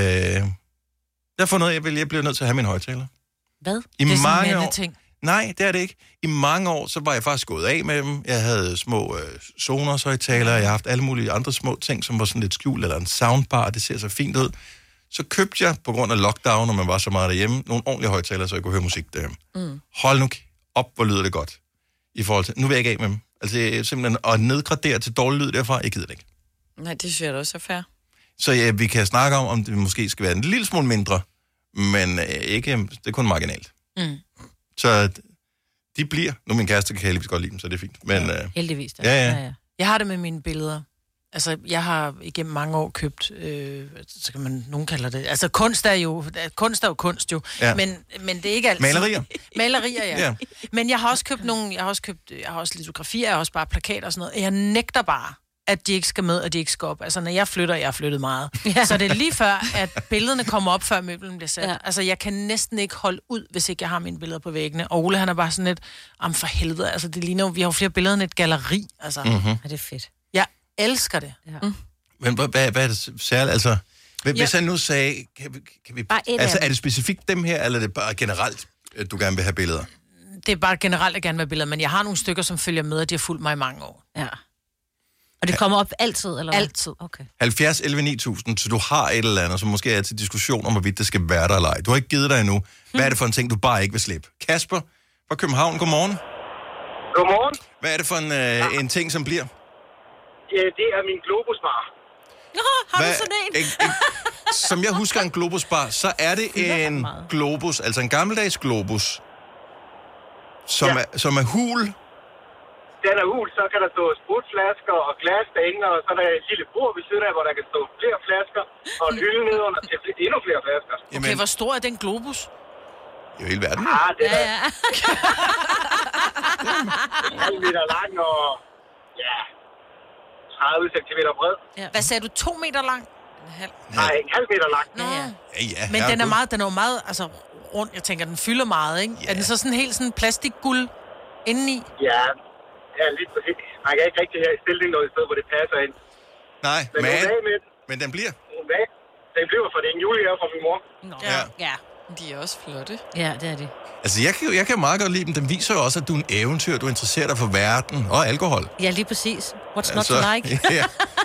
har fundet ud af, at jeg bliver nødt til at have min højtaler. Hvad? I det er mange sådan en år. ting. Nej, det er det ikke. I mange år, så var jeg faktisk gået af med dem. Jeg havde små Sonos-højtalere, jeg har haft alle mulige andre små ting, som var sådan lidt skjult, eller en soundbar, det ser så fint ud. Så købte jeg, på grund af lockdown, når man var så meget derhjemme, nogle ordentlige højtalere, så jeg kunne høre musik derhjemme. Hold nu op, hvor lyder det godt. I forhold til, nu vil jeg ikke af med dem. Altså simpelthen at nedgradere til dårlig lyd derfra, jeg gider det ikke. Nej, det synes jeg da også er fair. Så ja, vi kan snakke om det måske skal være en lille smule mindre, men ikke, det er kun marginalt. Så de bliver, nu min kæreste kan heldigvis godt lide dem, så det er fint. Men, heldigvis da. Ja. Jeg har det med mine billeder. Altså, jeg har igennem mange år købt, så kan man, nogen kalder det, altså kunst er jo kunst jo, ja. men det er ikke altid. Malerier, ja. Men jeg har også købt jeg har også litografier, jeg har også bare plakater og sådan noget. Jeg nægter bare, at de ikke skal med, og de ikke skal op. Altså, når jeg flytter, jeg har flyttet meget. Ja. Så det er lige før, at billederne kommer op, før møblen bliver sat. Ja. Altså, jeg kan næsten ikke holde ud, hvis ikke jeg har mine billeder på væggene. Og Ole, han er bare sådan lidt, for helvede, altså, det ligner, vi har jo flere billeder end et galleri, altså. Ja, det er fedt. Jeg elsker det. Ja. Men hvad er det særligt? Altså, hvis han nu sagde, kan vi altså, er det specifikt dem her, eller er det bare generelt, at du gerne vil have billeder? Det er bare generelt, at jeg gerne vil have billeder, men jeg har nogle stykker, som følger med, og de har fulgt mig i mange år. Ja. Og det kommer op altid, eller hvad? Altid. Okay. 70 11 9000, så du har et eller andet, som måske er til diskussion om, hvorvidt det skal være der eller ej. Du har ikke givet dig endnu. Hvad er det for en ting, du bare ikke vil slippe? Kasper fra København, godmorgen. Godmorgen. Hvad er det for en ting, som bliver? Ja, det er min Globusbar. Har du sådan en? Som jeg husker en Globusbar, så er det en Globus, altså en gammeldags Globus, som er hul. Den er hul, så kan der stå sprutflasker og glas derinde, og så er der et lille bord ved siden af, hvor der kan stå flere flasker, og en hylde nedenunder til endnu flere flasker. Okay, hvor stor er den Globus? I hele verden. Ah, det er... halv meter lang og... Ja... 30 centimeter bred. Ja. Hvad sagde du? 2 meter lang? Nej, en halv meter lang. Ja, men den er meget, altså rund. Jeg tænker, den fylder meget, ikke? Ja. Er den så sådan helt sådan plastikguld indeni? Ja, lidt præcis. Man kan ikke rigtig have stilling noget sted, hvor det passer ind. Nej, men den bliver. Den bliver, for det er en julegave fra min mor. Ja. De er også flotte. Ja, det er de. Altså, jeg kan meget godt lide dem. Den viser jo også, at du er en eventyr, du interesserer dig for verden og alkohol. Ja, lige præcis. What's not to like? Ja.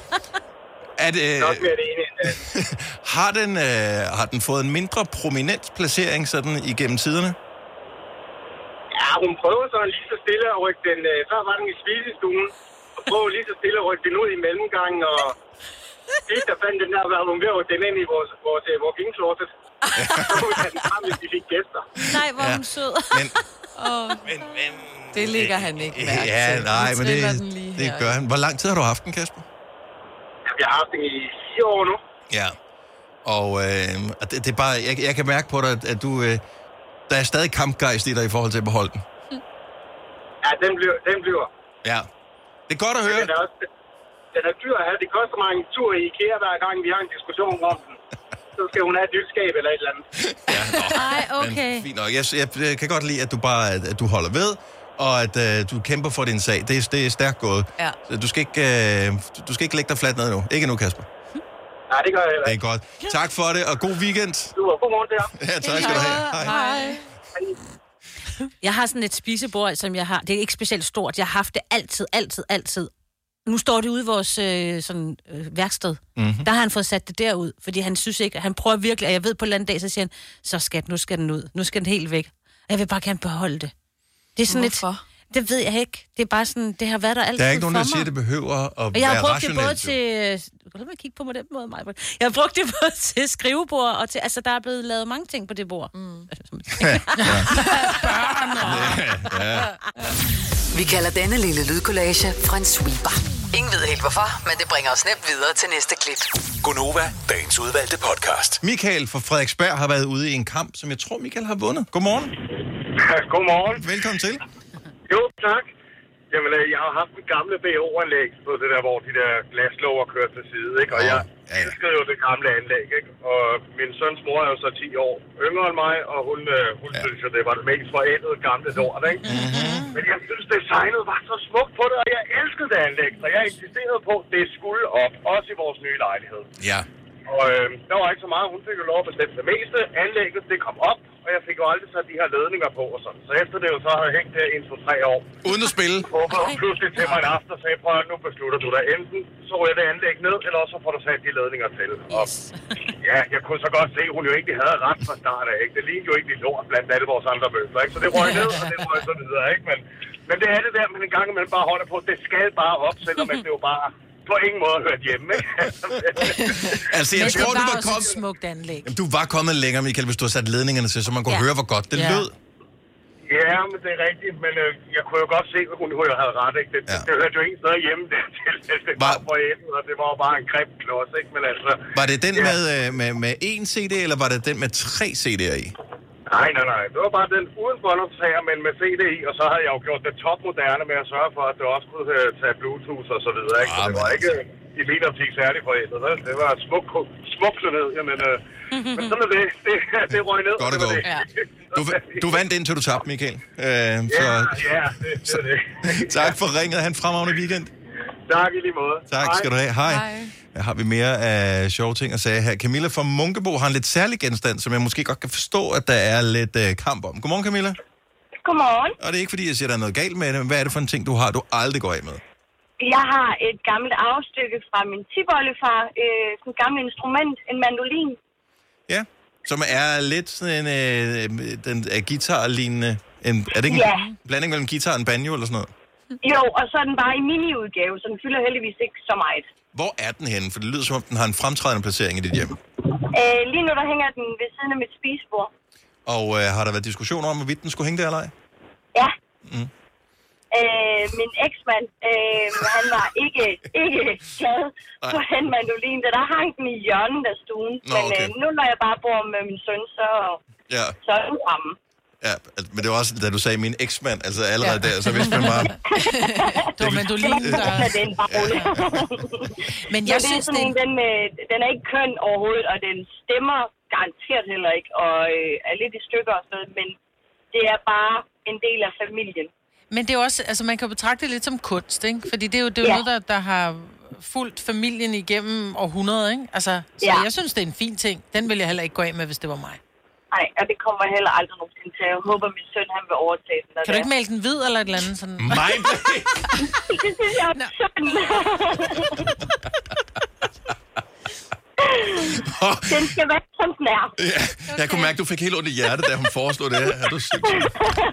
Har den fået en mindre prominent placering sådan igennem tiderne? Ja, hun prøver så lige så stille at rykke den... Før var den i spisestuen, og prøver lige så stille at rykke den ud i mellemgangen, og sidst der fandt den der, var hun ved at rykke den ind i vores indklosset. Hvis de fik gæster. Nej, hvor hun sød. Men det ligger han ikke mærke ja, til. nej, men det gør han. Hvor lang tid har du haft den, Kasper? Jeg har haft den i 4 år nu. Ja. Og det er bare... Jeg kan mærke på dig, at du... der er stadig kampgejst i dig i forhold til at beholde den. Ja, den bliver. Ja. Det er godt at høre. Den er dyr at have. Det koster mig en tur i IKEA, hver gang vi har en diskussion om den. Så skal hun have et nyt skab eller et eller andet. Ja, ej, okay. Men fint nok. Jeg kan godt lide, at du holder ved, og at du kæmper for din sag. Det er stærkt gået. Ja. Du skal ikke lægge dig fladt ned nu. Ikke nu, Kasper. Nej, det gør jeg heller ikke. Det er godt. Tak for det, og god weekend. God morgen der. Ja, tak skal du have. Hej. Jeg har sådan et spisebord, som jeg har. Det er ikke specielt stort. Jeg har haft det altid. Nu står det ude i vores værksted. Mm-hmm. Der har han fået sat det derud, fordi han synes ikke, han prøver virkelig, og jeg ved på en eller anden dag, så siger han, så skat, nu skal den ud. Nu skal den helt væk. Og jeg vil bare gerne beholde det. Det er sådan Hvorfor? Det ved jeg ikke. Det er bare sådan, det har været der altid for mig. Der er ikke nogen, der siger, at det behøver at være rationelt. Jeg har brugt det både til... Lad mig kigge på mig den måde, Maja. Jeg har brugt det både til skrivebord og til... Altså, der er blevet lavet mange ting på det bord. Vi kalder denne lille lydkollage en sweeper. Ingen ved helt hvorfor, men det bringer os nemt videre til næste klip. Gonova, dagens udvalgte podcast. Michael fra Frederiksberg har været ude i en kamp, som jeg tror, Michael har vundet. Godmorgen. Godmorgen. Velkommen til. Jo, tak. Jamen, jeg har haft en gamle BH-anlæg på det der, hvor de der glaslåger kører til side, ikke? Og jeg elskede jo det gamle anlæg, ikke? Og min søns mor er jo så 10 år yngre end mig, og hun synes jo, det var det mest forældede gamle lort, ikke? Mm-hmm. Men jeg synes, designet var så smukt på det, og jeg elskede det anlæg, så jeg insisterede på, at det skulle op, også i vores nye lejlighed. Ja. Og der var ikke så meget, hun fik jo lov at bestemme det meste. Anlægget, det kom op, og jeg fik jo aldrig sat de her ledninger på og sådan. Så efter det jo så havde hængt der i 3 år. Uden at spille? Og pludselig til mig en aften og sagde, prøv at nu beslutter du dig. Enten så jeg det anlæg ned, eller så får du sat de ledninger til. Og ja, jeg kunne så godt se, at hun jo egentlig havde ret fra start af, ikke? Det lignede jo ikke lidt lort blandt alle vores andre møbler, ikke? Så det røg ned, og det røg så videre, ikke? Men det er det der, men en gang man bare holder på, det skal bare op, selvom det jo bare på ingen måde hørt hjemme, ikke? Altså, jeg tror, du var kommet... et smukt anlæg. Jamen, du var kommet længere, Michael, hvis du havde sat ledningerne til, så man kunne høre, hvor godt det lød. Ja, men det er rigtigt, men jeg kunne jo godt se, at hun havde ret, ikke? Det hørte jo ingen steder hjemme dertil. Det var på enden, og det var jo bare en grim klods, ikke? Men altså... Var det den med én CD, eller var det den med 3 CD'er i? Nej. Det var bare den uden båndoptager, men med CD i, og så havde jeg jo gjort det topmoderne med at sørge for, at det også kunne tage Bluetooth og så videre, ikke? Så det var ikke i min optik særlig forældet, vel? Det var smukt ned, men sådan er det røg ned. Godt at gå. Du vandt indtil du tabte, Michael. Det er det. Tak for ringet. Han fremragende weekend. Tak i lige måde. Tak skal du have. Hej. Her har vi mere af sjove ting at sige her. Camilla fra Munkebo har en lidt særlig genstand, som jeg måske godt kan forstå, at der er lidt kamp om. Godmorgen, Camilla. Godmorgen. Og det er ikke, fordi jeg siger, der er noget galt med det, men hvad er det for en ting, du har, du aldrig går af med? Jeg har et gammelt arvestykke fra min tipoldefar, sådan et gammelt instrument, en mandolin. Ja, som er lidt sådan den er guitar-lignende. Er det ikke en blanding mellem guitar og en banjo eller sådan noget? Jo, og så er den bare i mini-udgave, så den fylder heldigvis ikke så meget. Hvor er den henne? For det lyder som om, den har en fremtrædende placering i dit hjem. Lige nu der hænger den ved siden af mit spisebord. Og har der været diskussioner om, hvorvidt den skulle hænge der eller ej? Ja. Mm. Min eksmand, han var ikke glad for den mandolin, der hang den i hjørnet af stuen. Men nu når jeg bare bor med min søn, så er den fremme. Ja, men det var også, da du sagde min eksmand, altså allerede der, så vidste man bare... Det var mandolinen, der... Men jeg synes, den er ikke køn overhovedet, og den stemmer garanteret heller ikke, og er lidt i stykker og sådan noget, men det er bare en del af familien. Men det er også, altså man kan betragte det lidt som kunst, ikke? Fordi det er jo noget, der har fulgt familien igennem århundreder, ikke? Altså, så jeg synes, det er en fin ting. Den vil jeg heller ikke gå af med, hvis det var mig. Nej, og det kommer heller aldrig nogensinde til. Jeg håber, min søn han vil overtage den. Kan du ikke male den hvid eller et eller andet sådan? Nej, det synes jeg er sådan. Den skal være som den er. Ja, jeg kunne mærke, du fik helt ondt i hjertet, da hun foreslog det. Er du sindssygt?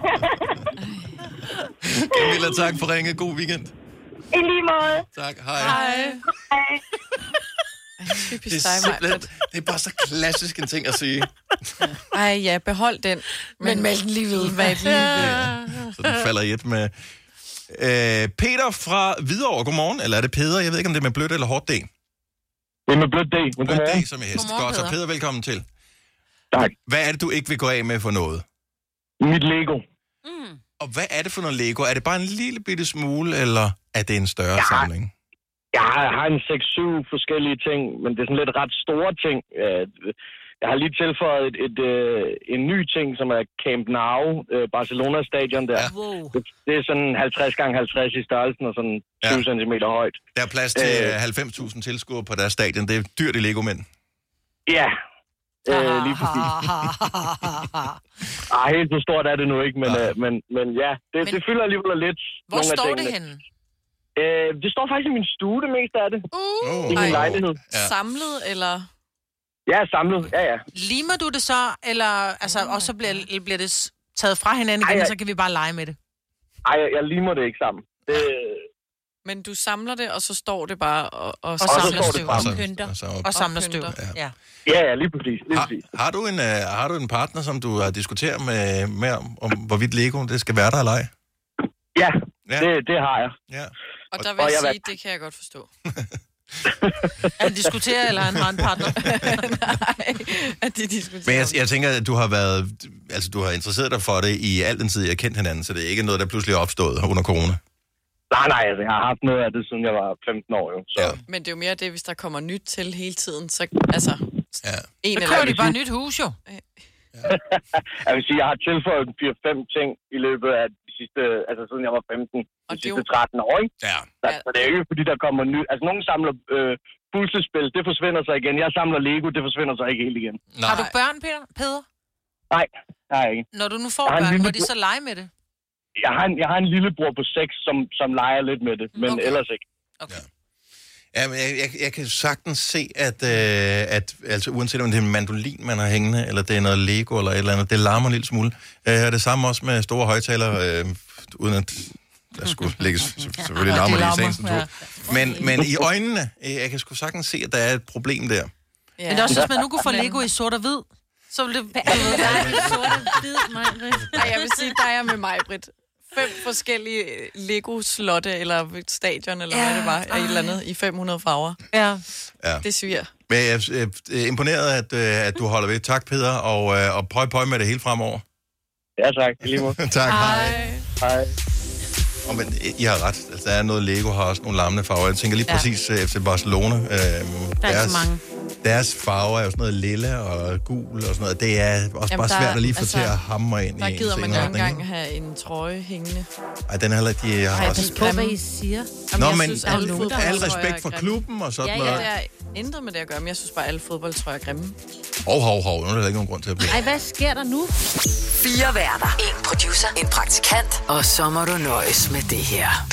Camilla, tak for ringet. God weekend. I lige måde. Tak, hej. Hej. Det er simpelthen, det er bare så klassisk en ting at sige. Ej, ja, behold den. Men meld den lige ved. Så den falder i et med... Peter fra Hvidovre, godmorgen. Eller er det Peder? Jeg ved ikke, om det er med blødt eller hårdt D. Det er med blødt D. Blødt D som i hest. Godt, så Peder, velkommen til. Tak. Hvad er det, du ikke vil gå af med for noget? Mit Lego. Og hvad er det for noget Lego? Er det bare en lille bitte smule, eller er det en større samling? Jeg har en 6-7 forskellige ting, men det er sådan lidt ret store ting. Jeg har lige tilføjet en ny ting, som er Camp Nou, Barcelona-stadion der. Ja. Wow. Det er sådan 50x50 i størrelsen og sådan 20 cm højt. Der er plads til 90.000 tilskuere på deres stadion. Det er dyrt i Lego-mænd. Ja, lige præcis. Helt så stort er det nu ikke, men ja, det fylder alligevel lidt. Hvor står det henne? Det står faktisk i min stue, det meste af det. I min lejlighed. Samlet, eller? Ja, samlet. Ja. Limer du det så, eller altså, og så bliver det taget fra hinanden igen, og så kan vi bare lege med det? Nej, jeg limer det ikke sammen. Men du samler det, og så står det bare og samler støv. Og samler støv. Ja, lige præcis. Har du en partner, som du har diskuteret med om hvorvidt Lego det skal være der eller ej? Ja, det har jeg. Ja. Og der vil jeg sige, det kan jeg godt forstå. Han diskuterer, eller han har en partner? Nej, at de diskuterer. Men jeg tænker, at du har interesseret dig for det i al den tid, jeg har kendt hinanden, så det er ikke noget, der pludselig er opstået under corona. Nej, altså, jeg har haft noget af det, siden jeg var 15 år jo. Så. Ja. Men det er jo mere det, hvis der kommer nyt til hele tiden, så altså... Ja. Så kører de bare et nyt hus, jo. Jeg vil sige, jeg har tilføjet 4-5 ting i løbet af de sidste, altså siden jeg var 15, de sidste 13 år, ikke? Ja. Så det er jo ikke, fordi der kommer nyt... Altså, nogen samler puslespil, det forsvinder sig igen. Jeg samler Lego, det forsvinder sig ikke helt igen. Nej. Har du børn, Peder? Nej, det har jeg ikke. Når du nu får børn, må de så lege med det? Jeg har en lillebror på 6, som leger lidt med det, men ellers ikke. Okay. Ja, men jeg kan sagtens se, at altså, uanset om det er en mandolin, man har hængende, eller det er noget Lego eller et eller andet, det larmer en lille smule. Det samme også med store højtalere, uden at der skulle lægges selvfølgelig larmer det i sagens natur. Men i øjnene, jeg kan sgu sagtens se, at der er et problem der. Ja. Men det er også, hvis man nu kunne få Lego i sort og hvid, så ville det være sort og hvid, Maj-Brit. Nej, jeg vil sige, der er med Maj-Brit. 5 forskellige Lego-slotte, eller stadion, eller hvad det var, et eller andet, i 500 farver. Ja. Det sviger. Men jeg er imponeret, at du holder ved. Tak, Peder, og prøv med det hele fremover. Ja, tak. Lige måde. Tak, hej. Men I har ret. Altså, der er noget Lego, har også nogle larmende farver. Jeg tænker lige præcis efter Barcelona. Der er så mange. Deres farver er jo sådan noget lilla og gul og sådan noget. Det er også bare svært at lige få til at hamre ind i. Der gider man jo ikke engang have en trøje hængende. Ej, den er heller ikke... De har også på, hvad I siger. Nå, men al respekt for klubben og sådan noget. Ja, det er intet med det at gøre, men jeg synes bare, at alle fodboldtrøjer er grimme. Hov. Nu er der ikke nogen grund til at blive. Ej, hvad sker der nu? 4 værter. 1 producer. En praktikant. Og så må du nøjes med det her.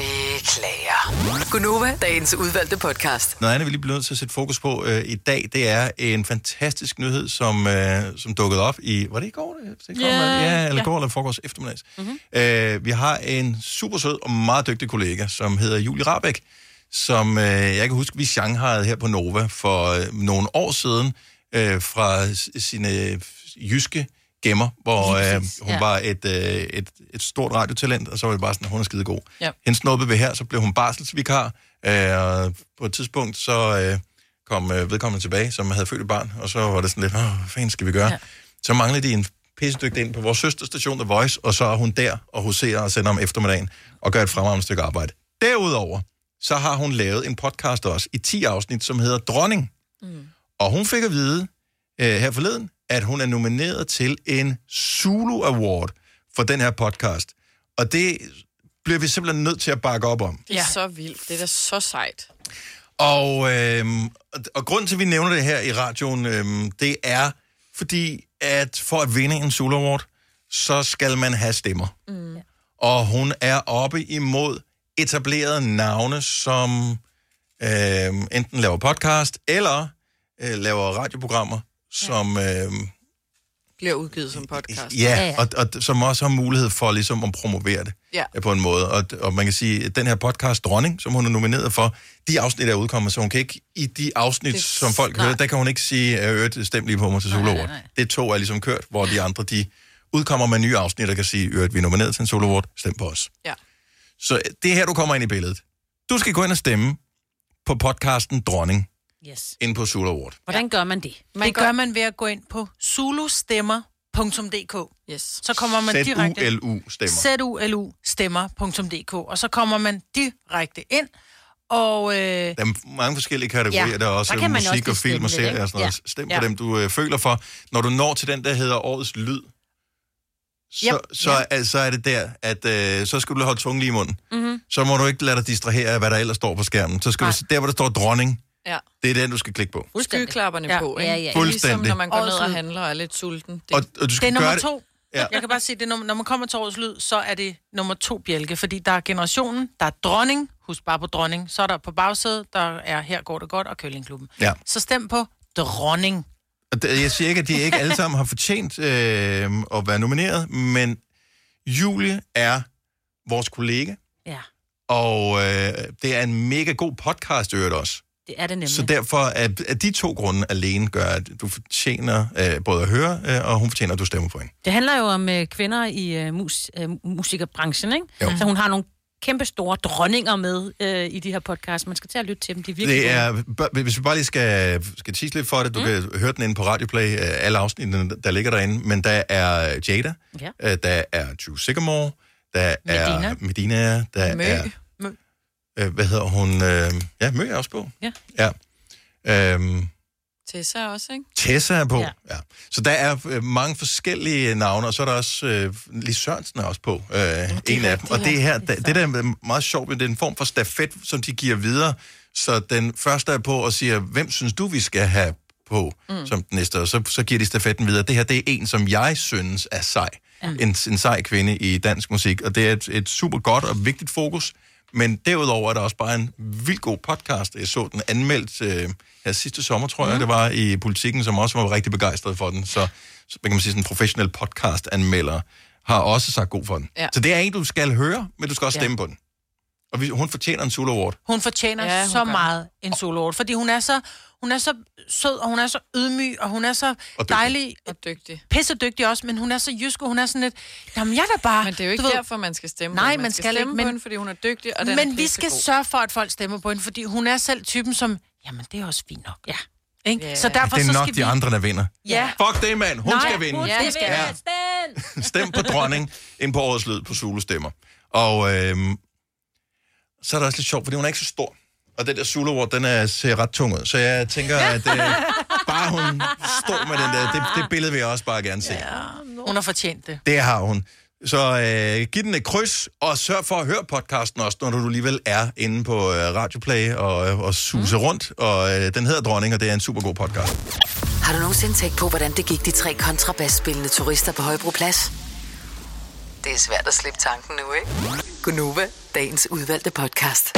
Beklager. Gunova, dagens udvalgte podcast. Noget andet, vi lige bliver nødt til at sætte fokus på i dag, det er en fantastisk nyhed, som dukkede op i... Var det i går? Eller går eller forgårs eftermiddags. Mm-hmm. Vi har en super sød og meget dygtig kollega, som hedder Julie Rahbek, som jeg kan huske, vi shanghaiede her på Nova for nogle år siden fra sine jyske gemmer, hvor hun var et stort radiotalent, og så var det bare sådan, at hun er skidegod. Ja. Hendes snuppede ved her, så blev hun barselsvikar, og på et tidspunkt så kom vedkommende tilbage, som havde født et barn, og så var det sådan lidt, hvad fanden skal vi gøre? Ja. Så manglede de en pissedygtig ind på vores søsterstation, The Voice, og så er hun der og huserer og sender om eftermiddagen og gør et fremragende stykke arbejde. Derudover, så har hun lavet en podcast også i 10 afsnit, som hedder Dronning. Mm. Og hun fik at vide her forleden, at hun er nomineret til en Zulu Award for den her podcast. Og det bliver vi simpelthen nødt til at bakke op om. Det er så vildt. Det er da så sejt. Og grunden til, at vi nævner det her i radioen, det er fordi, at for at vinde en Zulu Award, så skal man have stemmer. Mm. Og hun er oppe imod etablerede navne, som enten laver podcast, eller laver radioprogrammer, som... bliver udgivet som podcast. Ja, og som også har mulighed for ligesom at promovere det på en måde. Og man kan sige, at den her podcast Dronning, som hun er nomineret for, de afsnit er udkommet, så hun kan ikke i de afsnit, som folk hører, der kan hun ikke sige, stem lige på mig til Zulu Award. Det tog er ligesom kørt, hvor de andre, de udkommer med nye afsnit, og kan sige, vi er nomineret til en Zulu Award, stem på os. Ja. Så det er her, du kommer ind i billedet. Du skal gå ind og stemme på podcasten Dronning. Yes. Ind på Zulu Award. Hvordan gør man det? Det gør man ved at gå ind på zulustemmer.dk. Yes. Så kommer man direkte... ZULU-stemmer. og så kommer man direkte ind. Og, der er mange forskellige kategorier. Der er også musik og film og serier og sådan noget. Stem på dem, du føler for. Når du når til den, der hedder Årets Lyd, så er det der, at så skal du holde tungen lige i munden. Mm-hmm. Så må du ikke lade dig distrahere af, hvad der ellers står på skærmen. Så skal du der, hvor der står Dronning, det er den, du skal klikke på. Skyklapperne på, ikke? Ja. Fuldstændig. Ligesom når man går ned og handler og er lidt sulten. Og du skal det er nummer 2. Ja. Jeg kan bare sige, det når man kommer til Årets Lyd, så er det nummer 2 bjælke, fordi der er generationen, der er Dronning, husk bare på Dronning, så er der på bagsædet, der er Her går det godt og Køllingklubben. Ja. Så stem på Dronning. Jeg siger ikke, at de ikke alle sammen har fortjent at være nomineret, men Julie er vores kollega. Ja. Og det er en mega god podcast, øvrigt også. Det er det nemlig. Så derfor at de 2 grunde alene gør, at du fortjener både at høre, og hun fortjener, at du stemmer på hende. Det handler jo om kvinder i musikerbranchen, ikke? Jo. Så hun har nogle kæmpe store dronninger med i de her podcasts. Man skal til at lytte til dem. De virkelig hvis vi bare lige skal tease lidt for det, du kan høre den inde på Radioplay, alle afsnittene, der ligger derinde, men der er Jada, der er True Sycamore, der er Medina, der er... hvad hedder hun? Mø er også på. Ja. Tessa også, ikke? Tessa er på, ja. Så der er mange forskellige navne, og så er der også Lis Sørensen er også på, en af dem. Og det her, det der er meget sjovt, det er en form for stafet, som de giver videre. Så den første er på og siger, hvem synes du, vi skal have på som den næste? Og så giver de stafetten videre. Det her, det er en, som jeg synes er sej. En sej kvinde i dansk musik. Og det er et super godt og vigtigt fokus. Men derudover er der også bare en vildt god podcast. Jeg så den anmeldt her sidste sommer, tror jeg, det var i Politikken, som også var rigtig begejstret for den. Så kan man sige, sådan en professionel podcast-anmelder har også sagt god for den. Ja. Så det er en, du skal høre, men du skal også stemme på den. Og hun fortjener en Zulu Award. Hun fortjener så meget en Zulu Award, fordi hun er så sød, og hun er så ydmyg, og hun er så dejlig. Og dygtig. Pissedygtig også, men hun er så jysk, og hun er sådan lidt, jamen jeg da bare... Men det er jo ikke derfor, man skal stemme på hende. Man skal stemme på hende, fordi hun er dygtig, og den men vi skal sørge for, at folk stemmer på hende, fordi hun er selv typen, som, jamen det er også fint nok. Ja. Ikke? Yeah. Så derfor, det er så nok de andre, der vinder. Ja. Fuck det, mand. Hun skal vinde. Det skal Stem på Dronning ind på Årets Lyd på Zulu Stemmer. Og så er det også lidt sjovt, fordi hun er ikke så stor. Og den der Zulu Award, den ser ret tung ud. Så jeg tænker, at bare hun står med den der, det billede vil jeg også bare gerne se. Ja, hun har fortjent det. Det har hun. Så giv den et kryds, og sørg for at høre podcasten også, når du alligevel er inde på Radioplay og suser rundt. Og den hedder Dronning, og det er en super god podcast. Har du nogensinde tænkt på, hvordan det gik de 3 kontrabasspillende turister på Højbroplads? Det er svært at slippe tanken nu, ikke? Gunova, dagens udvalgte podcast.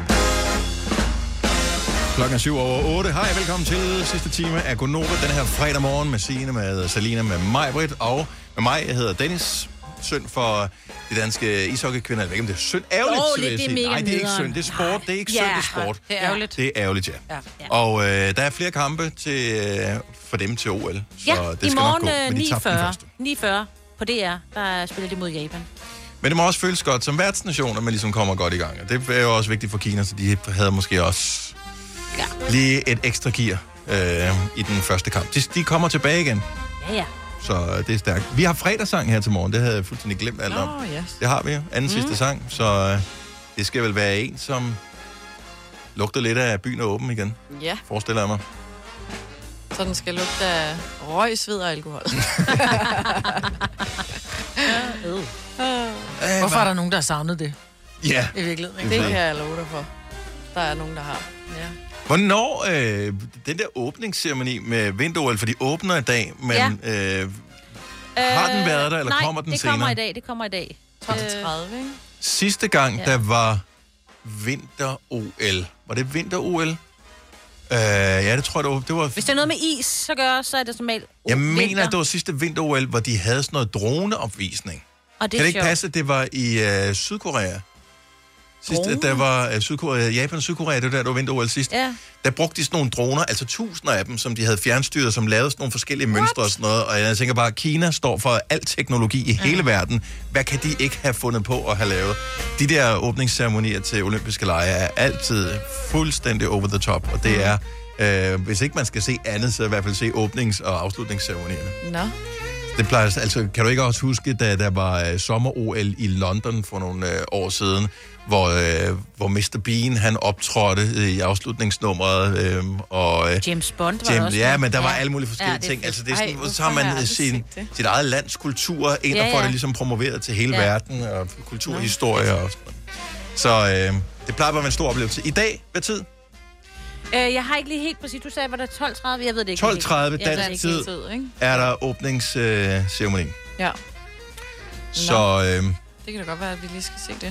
Klokken 7:07. Hej, velkommen til sidste time af Gunova. Den her fredag morgen med Signe, med Selina, med mig, Britt, og med mig. Jeg hedder Dennis, søn for de danske ishockeykvinder. Jeg ved ikke, om det er synd. Ærgerligt, det er mega. Nej, det er ikke synd. Det er sport. Det er ikke synd, det er sport. Det er ærgerligt. Det er ærgerligt, ja. Og der er flere kampe for dem til OL. Så det i skal nok gå. morgen Men de 9:40 på DR, der spiller de mod Japan. Men det må også føles godt som værtsnation, at man ligesom kommer godt i gang. Og det er jo også vigtigt for Kina, så de havde måske også lige et ekstra gear i den første kamp. De kommer tilbage igen. Ja. Så det er stærkt. Vi har fredagssang her til morgen. Det havde jeg fuldstændig glemt alt om. Yes. Det har vi jo. Anden sidste sang. Så det skal vel være en, som lugter lidt af byen er åben igen. Ja. Forestiller jeg mig. Så den skal lugte af røg, sved og alkohol. Hvorfor er der nogen, der har savnet det? Ja. I virkeligheden. Det kan jeg love dig for. Der er nogen, der har. Ja. Hvornår den der åbningsceremoni med vinter-OL, for de åbner i dag, men har den været der, eller kommer den senere? Nej, det kommer i dag. 12:30, ikke? Sidste gang, der var vinter-OL. Var det vinter-OL? Ja, det tror jeg, det var... Hvis det er noget med is, så er det som regel Jeg mener, at det var sidste vinter-OL, hvor de havde sådan noget droneopvisning. Og det kan det ikke passe, at det var i Sydkorea? Sidst, der var Sydkorea, Japan og Sydkorea, det var der var vinter-OL sidst. Ja. Der brugte de sådan nogle droner, altså tusinder af dem, som de havde fjernstyret, som lavede sådan nogle forskellige mønstre og sådan noget. Og jeg tænker bare, at Kina står for al teknologi i hele verden. Hvad kan de ikke have fundet på at have lavet? De der åbningsceremonier til olympiske lege er altid fuldstændig over the top. Og det er, hvis ikke man skal se andet, så i hvert fald se åbnings- og afslutningsceremonierne. Nå. Det plejer, altså, kan du ikke også huske, da der var sommer-OL i London for nogle år siden, hvor Mr. Bean, han optrådte i afslutningsnummeret, og James Bond var også. Ja, men der var alle mulige forskellige ting. Altså, det er sådan, så har man sit eget lands kultur ind og får det ligesom promoveret til hele verden, og kulturhistorie og sådan. Så det plejer bare at være en stor oplevelse. I dag, hvad tid? Jeg har ikke lige helt præcis. Du sagde, var der 12:30? Jeg ved det ikke. 12:30 dansk tid er der åbningsceremoni. Ja. Så det kan da godt være, at vi lige skal se det.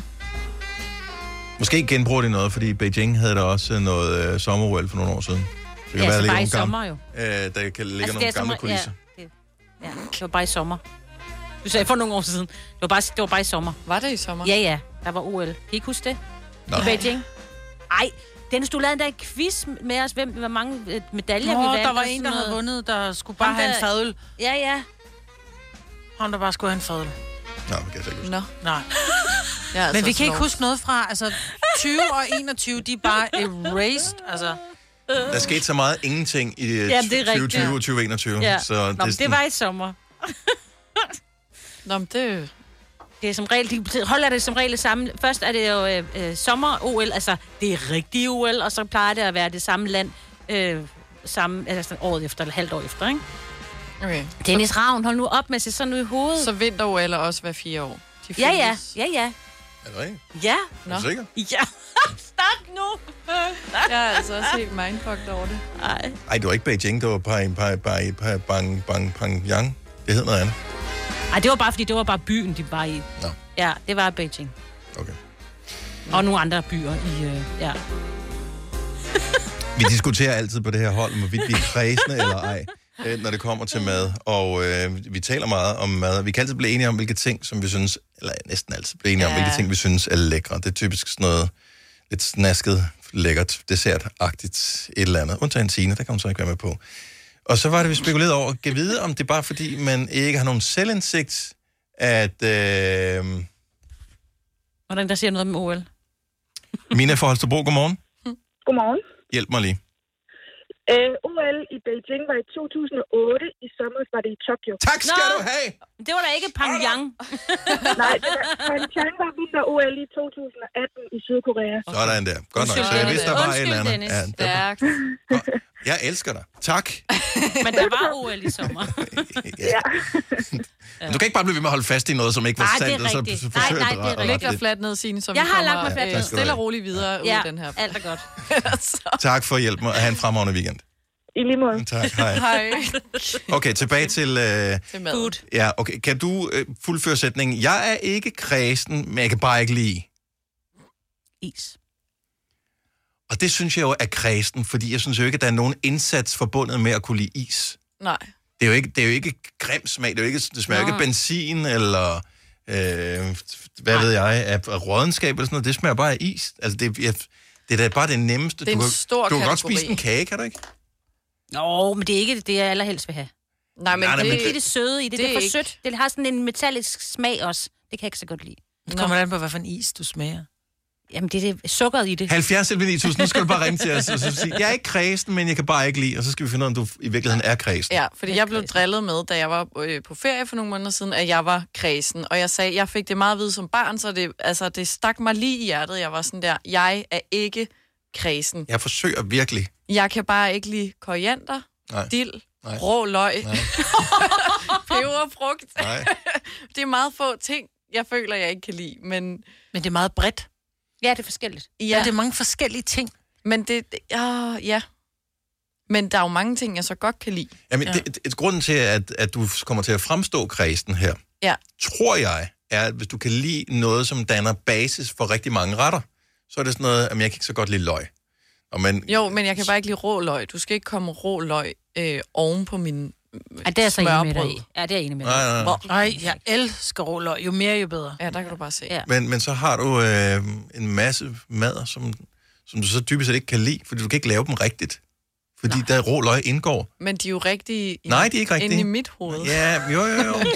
Måske genbruger de noget, fordi Beijing havde der også noget sommer-OL for nogle år siden. Det kan være, det bare i sommer jo. Der kan ligge nogle gamle kulisser. Ja, det var bare i sommer. Du sagde for nogle år siden. Det var bare i sommer. Var det i sommer? Ja. Der var OL. Kan I ikke huske det? I Beijing? Ej, Dennis, du lavede endda en quiz med os, hvor mange medaljer vi vandt. Der var en, der havde vundet, der skulle bare have en fadøl. Ja. Han der bare skulle have en fadøl. Nå, kan jeg ikke huske. Nej. Ja, men vi kan ikke huske noget fra, altså 20 og 21, de er bare erased, altså. Der skete så meget ingenting i 2020 og 2021. Ja. Så det var i sommer. Nå, men det er som regel, de holder det som regel sammen. Først er det jo sommer-OL, altså det er rigtig OL, og så plejer det at være det samme land altså året efter, eller halvt år efter, ikke? Okay. Dennis Ravn, hold nu op med at se sådan ud i hovedet. Så vinter-OL er også hver 4 år? Ja. Er det rigtigt? Ja. Er du sikker? Ja. Stop nu. Jeg er altså også helt mindfucked over det. Ej, det var ikke Beijing, det var Pyongyang. Det hed noget andet. Ej, det var bare, fordi det var bare byen, de var i. Nå. Ja, det var Beijing. Okay. Og nogle andre byer i, ja. Vi diskuterer altid på det her hold, om vi er kredsende eller ej, når det kommer til mad. Og vi taler meget om mad. Vi kan altid blive enige om, hvilke ting, som vi synes, eller næsten altid blive enige om, hvilke ting, vi synes er lækre. Det er typisk sådan noget lidt snasket, lækkert, dessertagtigt et eller andet. Undtagen Signe, der kan hun så ikke være med på. Og så var det, vi spekulerede over, kan vide, om det er bare fordi, man ikke har nogen selvindsigt, at... Hvordan der siger noget om OL? Mina fra Holstebro, godmorgen. Godmorgen. Hjælp mig lige. OL i Beijing var i 2008, i sommer var det i Tokyo. Tak skal du have! Det var da ikke Pyongyang. Nej, Pyongyang var vinter-OL i 2018 i Sydkorea. Sådan der. Godt nok. Så jeg vidste, der var et eller andet. Ja, jeg elsker dig. Tak. Men der var OL i sommer. Ja. Du kan ikke bare blive ved med at holde fast i noget, som ikke var sandt, og så forsøge at rette det. Læg dig fladt ned, Signe, som jeg vi har lagt mig fladt stille og roligt videre ud af den her. Alt er godt. Tak for at hjælpe mig at have en fremragende weekend. I lige måde. Tak, hej. Hej. Okay, tilbage til... Til mad. Ja, okay. Kan du fuldføre sætningen? Jeg er ikke kræsen, men jeg kan bare ikke lide... Is. Og det synes jeg jo er kræsen, fordi jeg synes jo ikke, at der er nogen indsats forbundet med at kunne lide is. Nej. Det er jo ikke grim smag. Det smager jo ikke benzin eller... hvad ved jeg, af rådenskab eller sådan noget. Det smager bare af is. Altså, det er da bare det nemmeste. Det er en stor du kan godt spise en kage, kan du ikke? Nå, men det er ikke det, jeg allerhelst vil have. Nej, men det er det søde i det. Det er for sødt. Det har sådan en metallisk smag også. Det kan jeg ikke så godt lide. Det kommer an på, hvad for en is du smager. Jamen, det er det sukkeret i det. 70 eller 9000, nu skal du bare ringe til os og så sige, jeg er ikke kræsen, men jeg kan bare ikke lide, og så skal vi finde ud af, om du i virkeligheden er kræsen. Ja, fordi jeg blev drillet med, da jeg var på ferie for nogle måneder siden, at jeg var kræsen. Og jeg sagde, jeg fik det meget at vide som barn, så det stak mig lige i hjertet. Jeg var sådan der, jeg er ikke kræsen. Jeg forsøger virkelig. Jeg kan bare ikke lide koriander, dild, rå løg, peberfrugt. Det er meget få ting, jeg føler, jeg ikke kan lide, men det er meget bredt. Ja, det er forskelligt. Ja, det er mange forskellige ting. Men ja. Men der er jo mange ting, jeg så godt kan lide. Jamen, grunden til, at du kommer til at fremstå kræsen her, tror jeg, er, at hvis du kan lide noget, som danner basis for rigtig mange retter, så er det sådan noget, at jeg kan ikke så godt lide løg. Jo, men jeg kan bare ikke lide rå løg. Du skal ikke komme rå løg oven på min det er så enig med dig. Ja, det er enig med dig. Nej, jeg elsker rå løg. Jo mere, jo bedre. Ja, der kan du bare se. Ja. Men så har du en masse mad, som du så typisk ikke kan lide, fordi du kan ikke lave dem rigtigt. Fordi der rå løg indgår. Men de er jo rigtige. Nej, de er ikke rigtige. Inde i mit hoved. Ja, jo.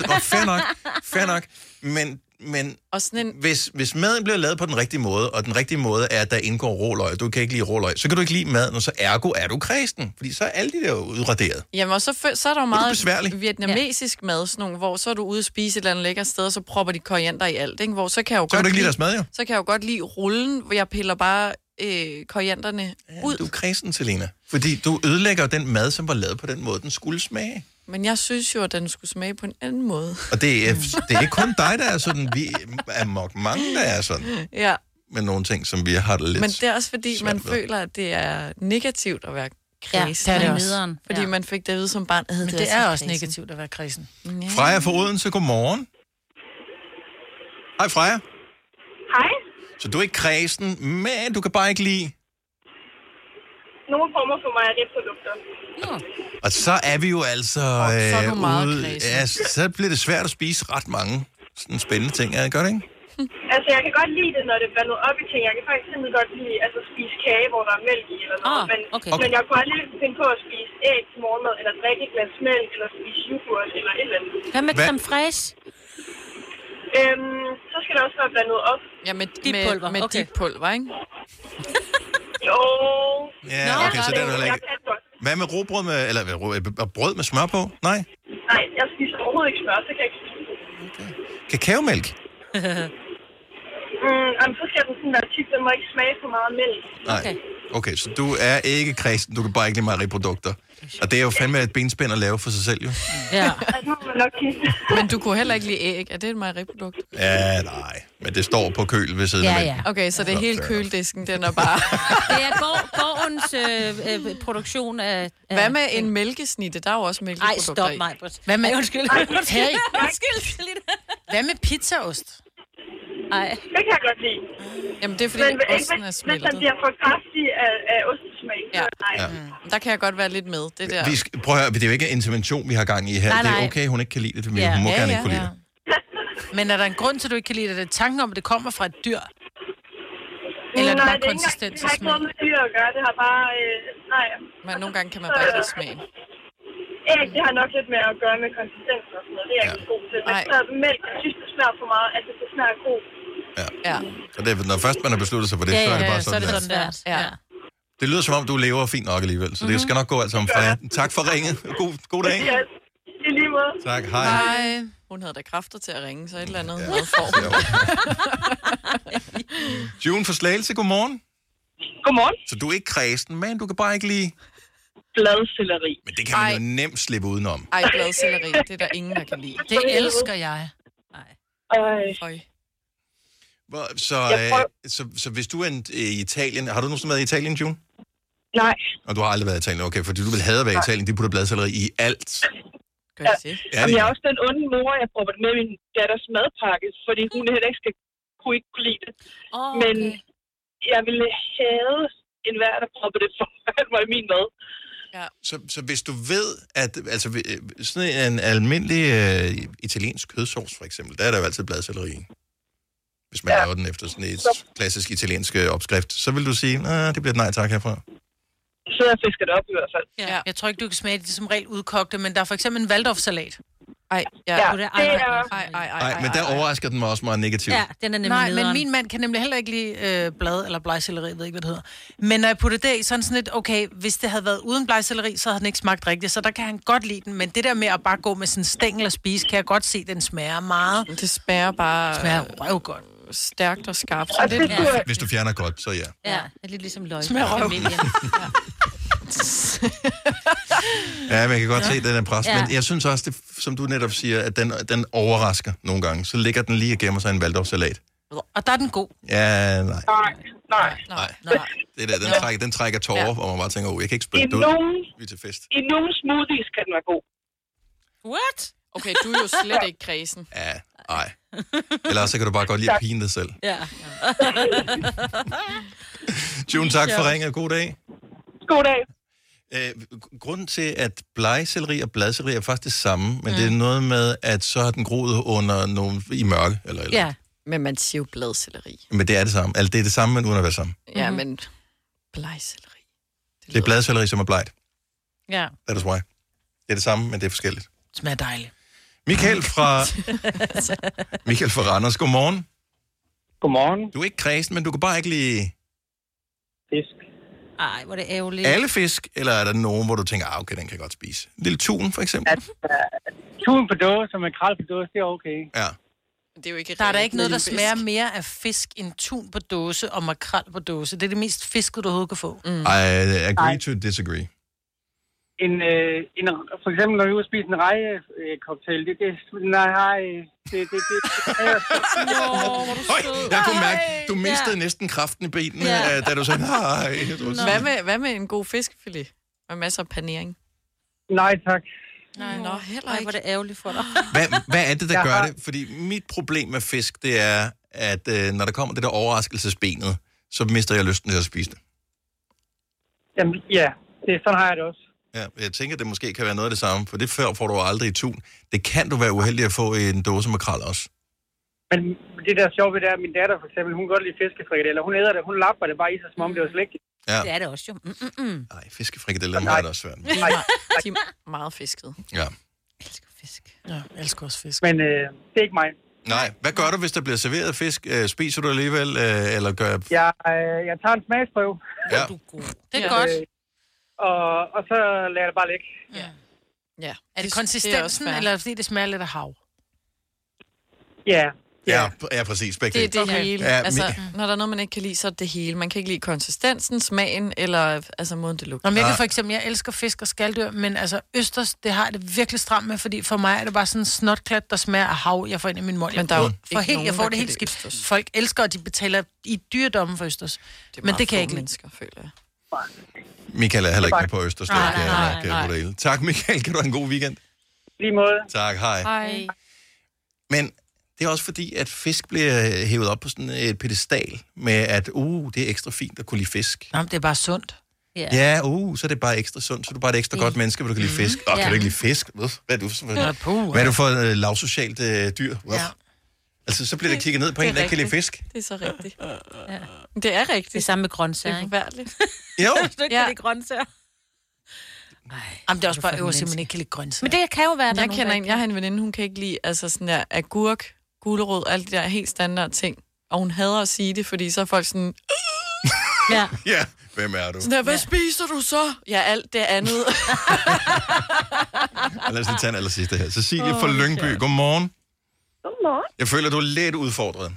Fair nok. Men hvis maden bliver lavet på den rigtige måde, og den rigtige måde er, at der indgår råløg, du kan ikke lide råløg, så kan du ikke lide maden, og så ergo er du kræsen. Fordi så er alle de der udraderet. Jamen, og så er der jo meget vietnamesisk mad, sådan nogle, hvor så er du ude at spise et eller andet lækkert sted, og så propper de koriander i alt, ikke? Hvor så kan jeg jo så godt kan du ikke lide deres mad, jo? Så kan jeg jo godt lide rullen, hvor jeg piller bare korianderne ud. Du er kræsen, Selena. Fordi du ødelægger den mad, som var lavet på den måde, den skulle smage. Men jeg synes jo, at den skulle smage på en anden måde. Og det er ikke kun dig, der er sådan. Vi er mange, der er sådan. Ja. Med nogle ting, som vi har det lidt. Men det er også fordi, man føler, at det er negativt at være kræsen. Ja, det er det også. Fordi man fik det at vide som barn. Men det er også negativt at være kræsen. Ja. Freja fra Odense, godmorgen. Hej Freja. Hej. Så du er ikke kræsen, men du kan bare ikke lide... Nogle former for mejeriprodukter. Og så er vi jo altså så er du meget kræsen. Ja, så bliver det svært at spise ret mange sådan spændende ting. Gør det ikke? Altså, jeg kan godt lide det, når det er blandet op i ting. Jeg kan faktisk simpelthen godt lide at spise kage, hvor der er mælk i eller noget. Men jeg kunne aldrig finde på at spise æg til morgenmad, eller drikke et glas mælk, eller spise yoghurt, eller et eller andet. Hvad med creme fraiche? Så skal det også være blandet op. Ja, med dit pulver, ikke? Jo. Ja, okay, så det er du heller ikke. Hvad med robrød med, eller brød med smør på? Nej? Nej, jeg spiser overhovedet ikke smør, så kan jeg ikke spise det. Okay. Kakaomælk? Så skal den sådan være tyk, den må ikke smage for meget mælk. Nej. Okay, så du er ikke kræsen, du kan bare ikke lide mejeriprodukter. Og det er jo fandme et benspænd at lave for sig selv, jo. Ja. Men du kunne heller ikke lide æg. Er det et mejeriprodukt? Ja, nej. Men det står på køl ved siden af mælk. Okay, så det er hele køledisken, den er bare... Det er gårdens produktion af... Hvad med en mælkesnitte? Der er jo også mælkeprodukter i. Ej, stop mig. Hvad med... Undskyld. Hvad med pizzaost? Nej. Det kan jeg godt lide. Jamen, det er fordi, osten er smeltet. Hvis den bliver for kraftig af ostesmag, så nej. Der kan jeg godt være lidt med, det der. Prøv at høre, det er jo ikke en intervention, vi har gang i her. Nej. Det er okay, hun ikke kan lide det, men hun må gerne ikke kunne lide det. Men er der en grund til, at du ikke kan lide det? Er det tanken om, at det kommer fra et dyr? Eller er det bare konsistens og smag? Det har ikke noget med dyr at gøre, det har bare... Men nogle gange kan man bare ikke lide smagen. Æg, det har nok lidt med at gøre med konsistens og sådan noget. Det er jeg ikke god til. Men mælk, jeg synes, det smager for meget, at det smager god. Ja. Og det, når først man har besluttet sig for det, så er det bare sådan, så er det sådan der. Ja. Det lyder som om, du lever fint nok alligevel, så det skal nok gå alt sammen fra jer. Tak for ringet. God dag. Ja, i lige måde. Tak, hej. Hun havde da kræfter til at ringe, så et eller andet havde form. June fra Slagelse, godmorgen. Godmorgen. Så du er ikke kræsen, men du kan bare ikke lide... Bladselleri. Men det kan man jo nemt slippe udenom. Bladselleri, det er der ingen, der kan lide. Det elsker jeg. Så hvis du er i Italien... Har du nogensinde været i Italien, June? Nej. Og du har aldrig været i Italien, okay, fordi du vil have at være i Italien, de putter bladselleri i alt. Ja. Jamen, jeg er også den onde mor, jeg prøver det med min datters madpakke, fordi hun heller ikke kunne lide det. Men jeg ville have enhver, der prøver det foran mig i min mad. Ja. Så hvis du ved, at altså, sådan en almindelig italiensk kødsovs, for eksempel, der er der jo altid bladselleri i. Hvis man laver den efter sådan et klassisk italiensk opskrift, så vil du sige, det bliver et nej tak herfra. Så jeg fisker det op i hvert fald. Ja. Jeg tror ikke, du kan smage det som regel udkogte, men der er for eksempel en Waldorf-salat. Ej, det er... Men der overrasker den mig også meget negativt. Ja, den er nemlig Nej, nederen. men min mand kan nemlig heller ikke lide blad eller blegselleri, jeg ved ikke, hvad det hedder. Men når jeg putter det i, så er sådan lidt, okay, hvis det havde været uden blegselleri, så havde den ikke smagt rigtigt, så der kan han godt lide den. Men det der med at bare gå med sådan en stængel og spise, kan jeg godt se, den smager meget. Det smager bare... Det smager røvgodt. Stærkt og skarpt. Og det, Hvis du fjerner godt, så ja. Ja, det er lidt ligesom løg. Smager røv. Ja, men jeg kan godt se, at den er pres. Ja. Men jeg synes også, det, som du netop siger, at den overrasker nogle gange. Så ligger den lige og gemmer sig en Waldorf-salat. Og der er den god. Ja, nej. Nej. Det der, den trækker tårer, hvor man bare tænker, jeg kan ikke spille det ud. Vi er til fest. I nogle smoothies kan den være god. What? Okay, du er jo slet ikke kredsen. Ja, nej. Ellers så kan du bare godt lide at pine dig selv. Ja. June, tak for ringet. God dag. God dag. Grunden til, at blegselleri og bladselleri er faktisk det samme, men det er noget med, at så har den groet under nogle i mørke. Eller. Ja, men man siger jo bladselleri. Men det er det samme. Altså, det er det samme, men uden at være sammen. Ja, men blegselleri. Det er bladselleri, som er blegt. Ja. That is why. Det er det samme, men det er forskelligt. Det smager dejligt. Michael fra Randers, godmorgen. Godmorgen. Du er ikke kredsen, men du kan bare ikke lide... Fisk. Ej, hvor er det ærgerligt. Alle fisk, eller er der nogen, hvor du tænker, okay, den kan jeg godt spise? En lille tun, for eksempel? Tun på dåse og makrel på dåse, det er okay. Ja. Det er jo ikke der er der ikke noget, der smager mere af fisk end tun på dåse og makrel på dåse. Det er det mest fisket, du overhovedet kan få. I agree to disagree. For eksempel, når vi er ude og spise en rejecocktail, det jeg kunne mærke, du mistede næsten kraften i benene, da du sagde, nej. Hvad med en god fiskefilet? Med masser af panering? Nej, tak. Nej, heller ikke. Hvor er det ærgerligt for dig. Hvad er det, der gør det? Fordi mit problem med fisk, det er, at når der kommer det der overraskelsesbenet, så mister jeg lysten til at spise det. Jamen, ja, sådan har jeg det også. Ja, jeg tænker, det måske kan være noget af det samme, for det får du aldrig i tun. Det kan du være uheldig at få i en dåse makrel også. Men det der sjove ved det er, at min datter for eksempel, hun kan godt lide fiskefrikadeller. Hun æder det, hun lapper det bare i sig, som om det var slægtigt. Ja. Det er det også jo. Nej, fiskefrikadeller er det også svært. De er meget fisket. Ja. Jeg elsker fisk. Ja, jeg elsker også fisk. Men det er ikke mig. Nej, hvad gør du, hvis der bliver serveret fisk? Spiser du alligevel, eller gør jeg... Jeg tager en smagsprøve. Ja. Det er godt. Og så lader jeg det bare ligge. Ja. Er det konsistensen, eller fordi det smager lidt af hav? Ja, præcis. Begge det er det hele. Ja, altså, når der er noget, man ikke kan lide, så er det hele. Man kan ikke lide konsistensen, smagen, eller altså måden, det lugter. Nå, jeg kan for eksempel, jeg elsker fisk og skalddyr, men altså østers, det har jeg det virkelig stramt med, fordi for mig er det bare sådan en snotklat, der smager af hav, jeg får ind i min mund. Men der er jo jeg får det helt skidt. Folk elsker, at de betaler i dyredomme for østers. Men det kan jeg ikke lide. Mennesker, føler jeg. Michael er heller ikke med på Østers. Nej. Tak, Michael. Kan du have en god weekend? Lige måde. Tak, hej. Men det er også fordi, at fisk bliver hævet op på sådan et pedestal med, at det er ekstra fint at kunne lide fisk. Jamen, det er bare sundt. Ja, så er det bare ekstra sundt, så er du bare et ekstra godt menneske, hvor du kan lide fisk. Kan du ikke lide fisk? Hvad er du for lavsocialt dyr? Altså, så bliver der kigget ned på en, der ikke kan lide fisk. Det er så rigtigt. Ja. Det er rigtigt. Det er samme med grøntsager, ikke? Det er forfærdeligt. Jo. Du ikke kan lide grøntsager. Jamen, det er også bare øverst, at man ikke kan lide grøntsager. Men det kan jo være, jeg kender en, jeg har en veninde, hun kan ikke lide altså sådan der agurk, gulerod, alle de der helt standard ting. Og hun hader at sige det, fordi så er folk sådan... Ja, hvem er du? Sådan der, hvad spiser du så? Ja, alt det andet. Lad os lige tage en allersidste her. Cecilie fra Lyngby, godmorgen. Godmorgen. Jeg føler, du er lidt udfordret.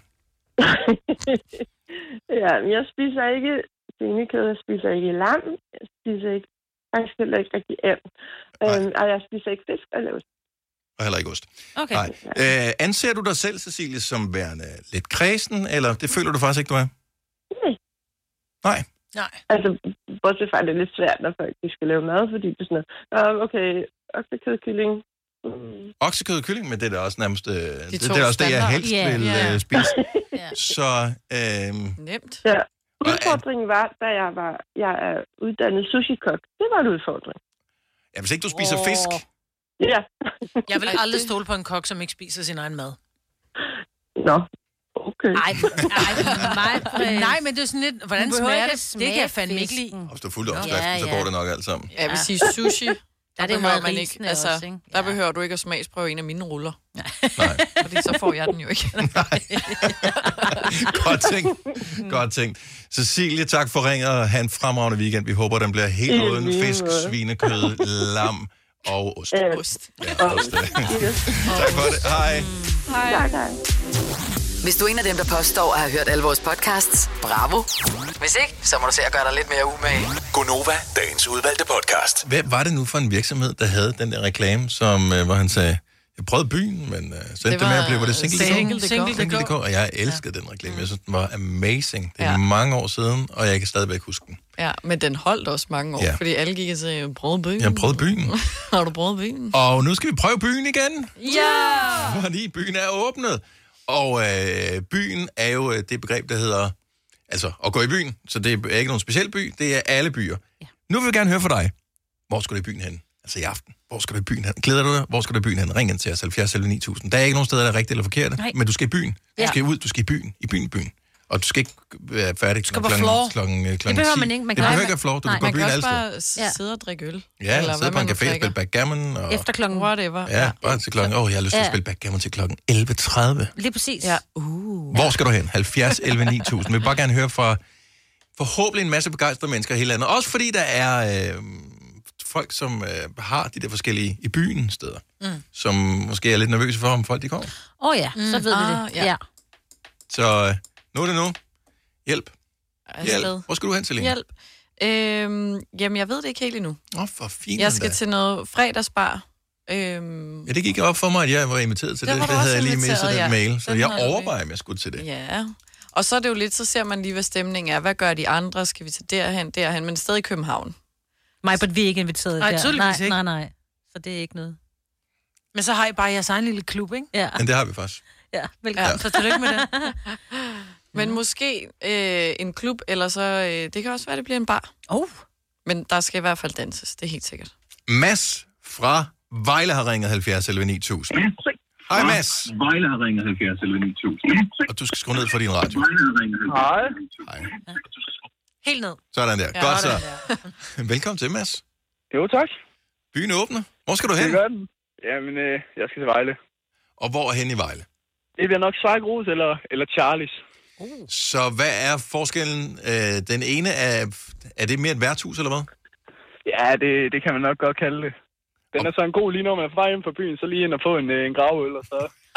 Ja, jeg spiser ikke svinekød, jeg spiser ikke lam, jeg spiser ikke, faktisk heller ikke rigtig and. Og jeg spiser ikke fisk eller ost. Og heller ikke ost. Okay. Nej. Anser du dig selv, Cecilie, som værende lidt kræsen, eller det føler du faktisk ikke, du er? Nej. Nej. Nej. Altså, bortset fra, det er lidt svært, når folk de skal lave mad, fordi det er sådan noget, okay, oksekødkylling. Oksekød og kylling, men det er da også nærmest... det er også det, jeg helst vil spise. Så... Nemt. Ja. Udfordringen var, da jeg er uddannet sushi-kok. Det var en udfordring. Ja, hvis ikke du spiser fisk... Ja. Jeg vil aldrig stole på en kok, som ikke spiser sin egen mad. Nå, okay. Nej, men det er sådan lidt... Hvordan smager det? Det kan jeg fandme ikke lide. Hvis du er fuldt opskriften, så går det nok alt sammen. Jeg vil sige sushi. Der det behøver meget man ikke. Altså, også, ikke? der behøver du ikke at smagsprøve en af mine ruller. Nej. Fordi så får jeg den jo ikke. Godt tænkt. Cecilie, tak for ringet og have en fremragende weekend. Vi håber, den bliver helt uden fisk, svinekød, lam og ost. Ost. Ja, ost. Tak for det. Hej. Hej. Hvis du er en af dem, der påstår at have hørt alle vores podcasts, bravo. Hvis ikke, så må du se at gøre dig lidt mere umage. Gonova, dagens udvalgte podcast. Hvad var det nu for en virksomhed, der havde den der reklame, som hvor han sagde, jeg prøvede byen, men sendte det med at blive, var det Single.dk? Og jeg elskede den reklame. Jeg synes, den var amazing. Det er mange år siden, og jeg kan stadigvæk huske den. Ja, men den holdt også mange år, fordi alle gik og sagde, jeg prøvede byen. Jeg prøvede byen. Har du prøvet byen? Og nu skal vi prøve byen igen. Ja! Fordi byen er åbnet. Og byen er jo det begreb, der hedder, altså at gå i byen. Så det er ikke nogen speciel by, det er alle byer. Ja. Nu vil vi gerne høre fra dig. Hvor skal du i byen hen? Altså i aften. Hvor skal du i byen hen? Glæder du dig? Hvor skal du i byen hen? Ring ind til os 70 11 9000. Der er ikke nogen steder, der er rigtigt eller forkert, men du skal i byen. Du skal ud, du skal i byen. I byen. Og du skal ikke være færdig klokken 10. Det behøver man ikke. Det behøver ikke være floor. Du kan gå i byen alle steder. Man kan også bare sidde og drikke øl. Ja, eller sidde på en café og spille backgammon. Og... Efter klokken whatever. Ja, bare til klokken. Jeg har lyst til at spille backgammon til klokken 11.30. Lige præcis. Ja. Hvor skal du hen? 70 11 9000. Vi vil bare gerne høre fra forhåbentlig en masse begejstrede mennesker i hele landet. Også fordi der er folk, som har de der forskellige i byen steder. Som måske er lidt nervøse for, om folk de kommer. Så ved vi det. Ja. Så nu er det nu. Hjælp. Hvor skal du hen, Selina? Hjælp. Jamen, jeg ved det ikke helt endnu. For fint. Jeg skal til noget fredagsbar. Ja, det gik op for mig, at jeg var inviteret til det. Det havde jeg lige misset den mail. Så jeg overvejer, om jeg skulle til det. Ja. Og så er det jo lidt, så ser man lige, hvad stemningen er. Hvad gør de andre? Skal vi tage derhen? Men stadig i København. Men vi er ikke inviteret der. Nej, tydeligvis ikke. Nej. Så det er ikke noget. Men så har I bare jeres egen lille klub, ikke? Ja. Men det har vi faktisk. Ja, velkommen. Så tillykke med det. Men måske en klub, eller så... det kan også være, det bliver en bar. Men der skal i hvert fald danses, det er helt sikkert. Mads fra Vejle har ringet 70 11 9000. Hej Mads. Vejle har ringet 70 11 9000. Og du skal skrue ned for din radio. Hej. Helt ned. Sådan der. Godt så. Velkommen til, Mads. Jo, tak. Byen åbner. Hvor skal du hen? Det gør den. Jamen, jeg skal til Vejle. Og hvor er hen i Vejle? Det bliver nok Svejgrus eller Charlies. Så hvad er forskellen? Den ene er det mere et værtshus, eller hvad? Ja, det kan man nok godt kalde det. Den er så en god lige når man er fra hjem fra byen, så lige ind og få en gravøl, og så...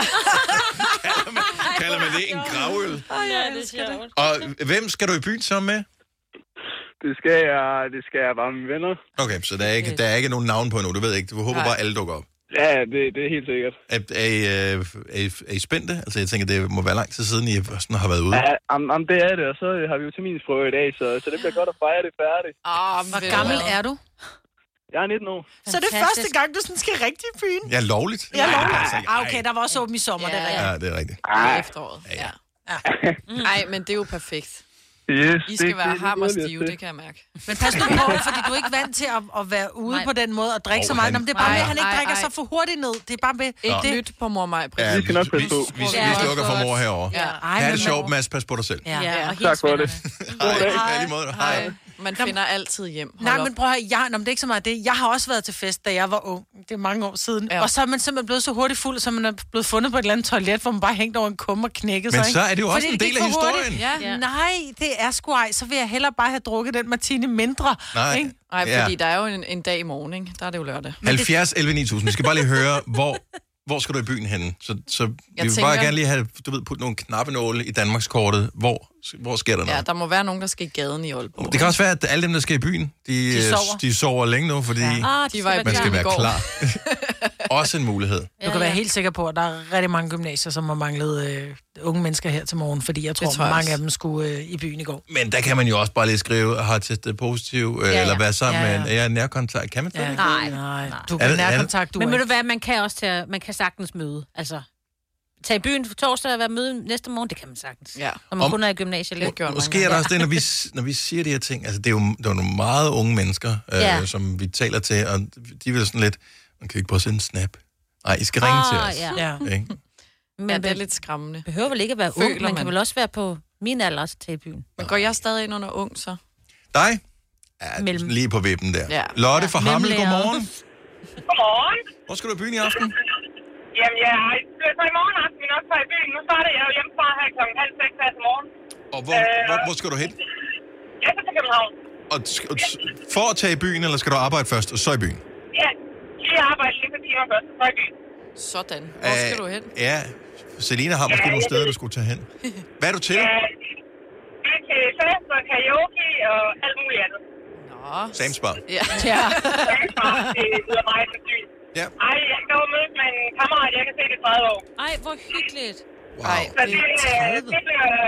kalder man det en gravøl? Ja, det skal det. Og hvem skal du i byen sammen med? Det skal jeg bare med mine venner. Okay, så der er ikke nogen navn på nu, du ved ikke. Du håber bare, alle dukker op. Ja, det er helt sikkert. Er I spændte? Altså, jeg tænker, det må være lang tid siden, I sådan har været ude. Ja, det er det, og så har vi jo terminsprøve i dag, så det bliver godt at fejre det færdigt. Hvor gammel er du? Jeg er 19 år. Så det er første gang, du sådan skal rigtig i byen? Ja, lovligt. Ja, lovligt. Okay, der var også åben i sommer, det er rigtigt. Ja, det er rigtigt. I efteråret, ja. Ej, men det er jo perfekt. Yes, I skal være hammerstive, det kan jeg mærke. Men pas nu på, fordi du er ikke vant til at være ude på den måde og drikke så meget. Det er bare med, at han ikke drikker så for hurtigt ned. Det er bare med... Ikke nyt på mor mig. Ja, vi skal nok passe på. Vi slukker for mor herovre. Ja, det er sjovt, Mads. Pas på dig selv. Ja, og tak for det. Hej. Man finder altid hjem. Nej, men prøv at høre, det er ikke så meget det. Jeg har også været til fest, da jeg var ung. Det er mange år siden. Ja. Og så er man simpelthen blevet så hurtigt fuld, så man er blevet fundet på et eller andet toilet, hvor man bare hængt over en kumme og knækket sig. Men så er det jo også en del af historien. Ja. Nej, det er sgu ej. Så vil jeg hellere bare have drukket den martini mindre. Nej, fordi der er jo en dag i morgen, ikke? Der er det jo lørdag. 70 11 9000. Vi skal bare lige høre, hvor skal du i byen henne? Så vi vil bare gerne lige have, putte nogle knappenåle i Danmarkskortet. Hvor sker der noget? Ja, der må være nogen, der skal i gaden i Aalborg. Det kan også være, at alle dem, der skal i byen, de sover længe nu, fordi de var man skal være klar. også en mulighed. Du kan være helt sikker på, at der er rigtig mange gymnasier, som har manglet unge mennesker her til morgen, fordi jeg tror mange af dem skulle i byen i går. Men der kan man jo også bare lige skrive, har testet positiv, eller være sammen med en nærkontakt. Kan man det? Nej. Du kan nærkontakt, Men ved du hvad, man kan også man kan sagtens møde. Altså, tage i byen for torsdag og være møde næste morgen, det kan man sagtens. Ja. Når man kun er i gymnasiet. Måske er der også det, når vi siger de her ting, altså det er jo nogle meget unge mennesker, som vi taler til, og de vil sådan lidt, man kan ikke bare sende en snap. Nej, I skal ringe til os. Ja. Men det er lidt skræmmende. Behøver vel ikke at være ung, man kan vel også være på min alder også til i byen. Men går jeg stadig ind under ung, så? Dig? Ja, lige på vippen der. Ja. Lotte fra Hammel, godmorgen. Godmorgen. Hvor skal du i byen i aften? Jamen, jeg er i morgen aften, men også i byen. Nu starter jeg jo hjemmefra her kl. 5:30 her til morgen. Og hvor skal du hen? Jeg skal til København. Og for at tage i byen, eller skal du arbejde først, og så i byen? Ja, jeg arbejder lige for timer først, så i byen. Sådan. Hvor skal du hen? Ja, Selina har måske nogle steder, du skulle tage hen. Hvad er du til? Jeg er til fest og karaoke og alt muligt andet. Samsbar. Ja. Samsbar, det lyder meget for sygt. Ja. Ej, jeg skal jo mødes med en kammerat, jeg kan se det 30 år. Ej, hvor hyggeligt. Wow. Ej, så det bliver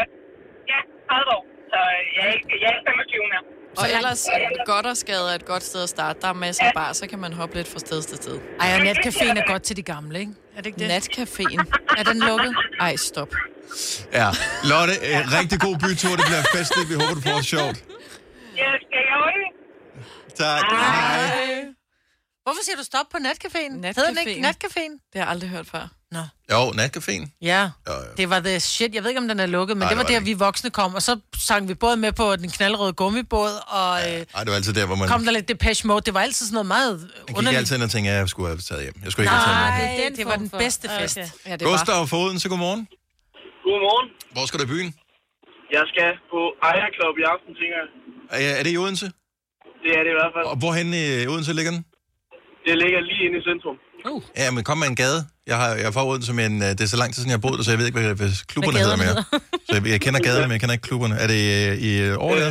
30 år, så jeg er 25 mere. Og ellers, godt og skade er et godt sted at starte. Der er masser af bar, så kan man hoppe lidt fra sted til sted. Ej, og natcaféen er godt til de gamle, ikke? Er det ikke det? Natcaféen. Er den lukket? Ej, stop. Ja, Lotte, rigtig god bytur. Det bliver festligt. Vi håber, du får det sjovt. Ja, skal jeg ordne? Tak. Hej. Hvorfor siger du stop på natcaféen? Hedder den ikke natcaféen? Det har jeg aldrig hørt før. Nå. Jo, natcaféen. Ja, det var the shit. Jeg ved ikke, om den er lukket, men det var der, vi voksne kom. Og så sang vi både med på den knaldrøde gummibåd, og det var altid der, hvor man... kom der lidt Depeche Mode. Det var altid sådan noget meget underligt. Jeg gik underligt. altid ind og tænkte, at jeg skulle have taget hjem. Jeg skulle ikke have taget hjem. Det var den bedste fest. Okay. Ja, Gustav fra Odense, godmorgen. Godmorgen. Hvor skal du i byen? Jeg skal på Aya Club i aften, tænker jeg. Er det i Odense? Det er det i hvert fald. Og hvorhen i Odense ligger den? Det ligger lige inde i centrum. Ja, men kom med en gade. Jeg er fra Odense, men det er så lang tid siden, jeg har boet der, så jeg ved ikke, hvad klubberne hedder mere. Så jeg kender gaderne, men jeg kender ikke klubberne. Er det i Årgade?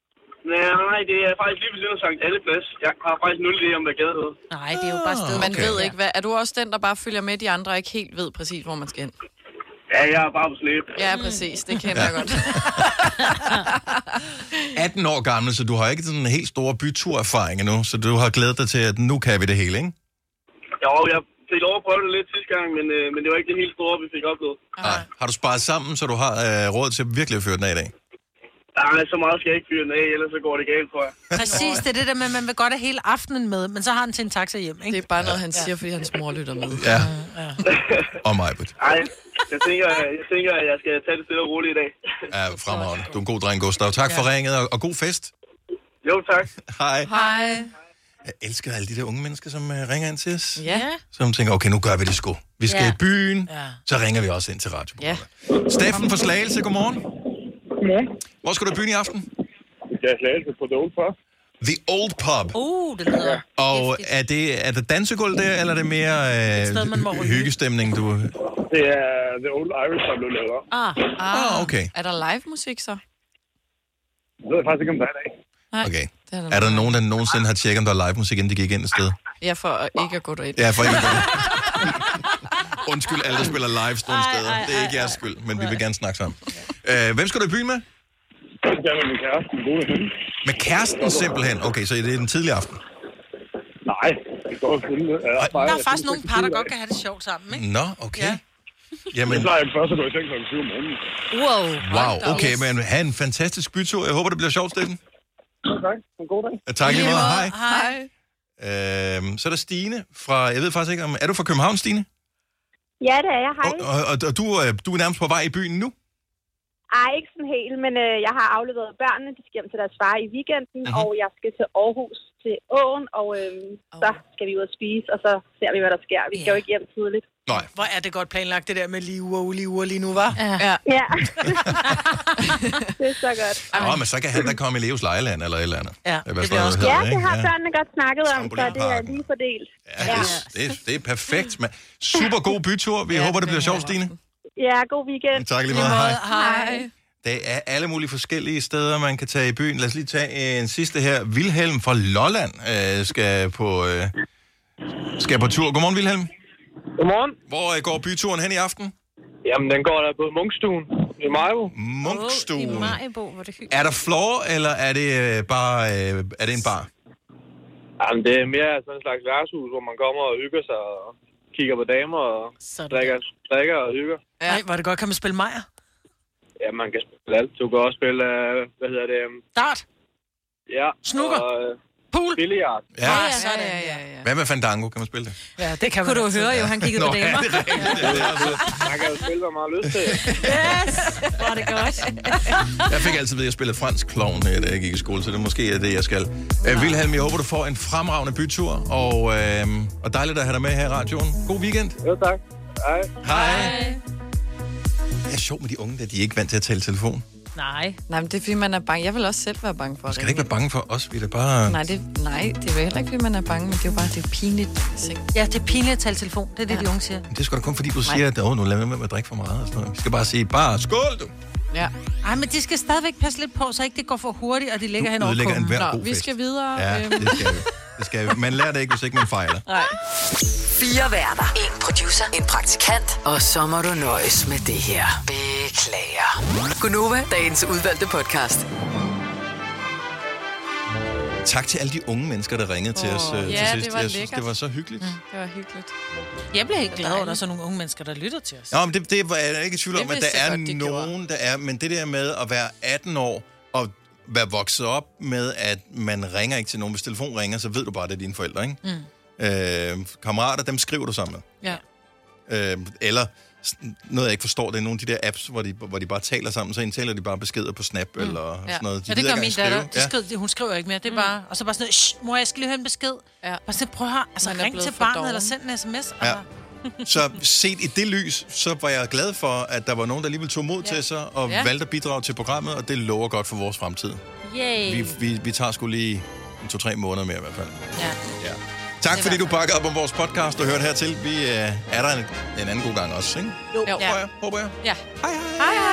Nej, det er faktisk lige ved siden af Sankt Alle Plads. Jeg har faktisk nul idé om, hvad gade hedder. Nej, det er jo bare sted. Man ved ikke, hvad... Er du også den, der bare følger med de andre og ikke helt ved præcis, hvor man skal hen? Ja, jeg er bare på slæb. Ja, præcis. Det kender jeg godt. 18 år gammel, så du har ikke sådan en helt stor byturerfaring endnu, så du har glædet dig til, at nu kan vi det hele, ikke? Jo, jeg fik lov at prøve det lidt sidste gang, men det var ikke det helt store, vi fik oplevet. Nej. Har du sparet sammen, så du har råd til at virkelig at føre den af i dag? Nej, så meget skal jeg ikke fyre den af, ellers så går det galt, tror jeg. Præcis, det er det der med, at man vil godt have hele aftenen med, men så har han til en taxa hjem, ikke? Det er bare noget, han siger, fordi hans mor lytter med. Ja. Og mig, but. Nej, jeg tænker, at jeg skal tage det stille og roligt i dag. Ja, fremragende. Du er en god dreng, Gustav. Tak for ringet, og god fest. Jo, tak. Hej. Hej. Jeg elsker alle de der unge mennesker, som ringer ind til os. Ja. Som tænker, okay, nu gør vi det sgu. Vi skal i byen, så ringer vi også ind til radio. Ja. Steffen fra Slagelse, godmorgen. Godmorgen. Hvor skal du i byen i aften? Jeg er Slagelse på The Old Pub. The Old Pub. Det lyder Og er det dansegulv der, eller er det mere hyggestemning, du... Det er The Old Irish, der blev lavet op. Okay. Er der live musik så? Jeg ved faktisk ikke, om der er i dag. Nej. Okay. Er der nogen, der nogensinde har tjekket, om der er live musik, inden de gik ind et sted? Ja, for ikke at gå derind. Ja, for ikke at gå derind. Undskyld, alle der spiller live nogle steder. Det er ikke jeres skyld, men vi vil gerne snakke sammen. Hvem skal du i byen med? Jeg er med min kæreste. Med kæresten simpelthen? Okay, så det er den tidlige aften? Nej, det går fint. Der er faktisk nogle par, der godt kan have det sjovt sammen, ikke? Nå, okay. Ja. Jamen... Jeg plejer ikke først at gå i seng kl. 7 om morgenen. Wow, okay, men have en fantastisk bytur. Jeg håber, det bliver sjovt, Steffen. Tak, en god dag. Tak lige meget, hej. Hej. Så er der Stine fra, jeg ved faktisk ikke om, er du fra København, Stine? Ja, det er jeg, hej. Og du er nærmest på vej i byen nu? Ej, ikke sådan helt, men jeg har afleveret børnene, de skal hjem til deres far i weekenden, og jeg skal til Aarhus til Åen, og så skal vi ud og spise, og så ser vi, hvad der sker. Vi skal jo ikke hjem tidligt. Nej. Hvor er det godt planlagt, det der med lige uger lige nu, var? Ja. Det er så godt. Nå, men så kan han da komme i Leos Lejland eller et eller andet. Ja, det bliver også godt. Ja, det har børnene godt snakket om, så det er lige fordelt. Ja, det er perfekt. Super god bytur. Vi håber, det bliver sjovt, Stine. Ja, god weekend. Tak lige meget. Hej. Der er alle mulige forskellige steder, man kan tage i byen. Lad os lige tage en sidste her. Vilhelm fra Lolland skal på tur. Godmorgen, Vilhelm. Godmorgen. Hvor går byturen hen i aften? Jamen, den går der på Munkstuen i Majbo. Munkstuen. I Majbo, hvor det hyggeligt. Er der floor, eller er det bare er det en bar? Jamen, det er mere sådan en slags værtshus, hvor man kommer og hygger sig og kigger på damer og drikker og hygger. Ja. Ej, var det godt. Kan man spille Majer? Ja, man kan spille alt. Du kan også spille, Dart? Ja. Snooker? Og, pool? Billiard. Ja. Ja. Hvad med Fandango? Kan man spille det? Ja, det kan Kunne du høre jo, han kiggede på damer. Man kan jo spille, hvad man har lyst til. Yes, hvor er det godt. Jeg fik altid ved, at jeg spillede fransk klovn, da jeg gik i skole, så det måske er det, jeg skal. Vilhelm, jeg håber, du får en fremragende bytur, og dejligt at have dig med her i radioen. God weekend. Jo, tak. Hej. Hej. Det er sjovt med de unge, der de er ikke vant til at tale telefon. Nej, men det er fordi, man er bange. Jeg vil også selv være bange for at ringe. Skal ikke være bange for os? Vi er da bare... Nej, det er heller ikke, fordi man er bange, men det er jo bare det er pinligt. Ja, det er pinligt at tale telefon. Det er det, de unge siger. Men det er sgu da kun fordi, du siger, at nu lader med at drikke for meget. Og sådan noget. Vi skal bare sige, skål du! Ja. Ej, men de skal stadigvæk passe lidt på, så ikke det går for hurtigt, og de ligger hen over kummen. Nå, vi skal videre. Ja, det skal vi. Man lærer det ikke, hvis ikke man fejler. Nej. 4 værter. 1 producer. 1 praktikant. Og så må du nøjes med det her. Beklager. Gunova, dagens udvalgte podcast. Tak til alle de unge mennesker, der ringede til os til sidst. Det var jeg synes, det var så hyggeligt. Det var hyggeligt. Jeg bliver ikke glad over, at der er sådan nogle unge mennesker, der lytter til os. Nå, men det var jeg ikke i tvivl om, at der er nogen, der er... Men det der med at være 18 år og være vokset op med, at man ringer ikke til nogen. Hvis telefonen ringer, så ved du bare, det er dine forældre, ikke? Kammerater, dem skriver du sammen med. Ja. Eller noget, jeg ikke forstår, det er nogle af de der apps, hvor de bare taler sammen, så indtaler de bare beskeder på Snap eller sådan noget. Ja, det gør min datter. Hun skriver ikke mere. Det er bare... Og så bare sådan, mor, jeg skal lige høre en besked. Ja. Bare sådan, prøv at høre. Altså, ring til barnet eller send en sms. Ja. Så set i det lys, så var jeg glad for, at der var nogen, der alligevel tog mod til sig og valgte at bidrage til programmet, og det lover godt for vores fremtid. Yay. Vi tager sgu lige 2-3 måneder mere i hvert fald. Ja. Tak fordi du bakkede op om vores podcast og hørte hertil. Vi er der en anden god gang også, ikke? Jo. Håber jeg. Ja. Hej. Hej.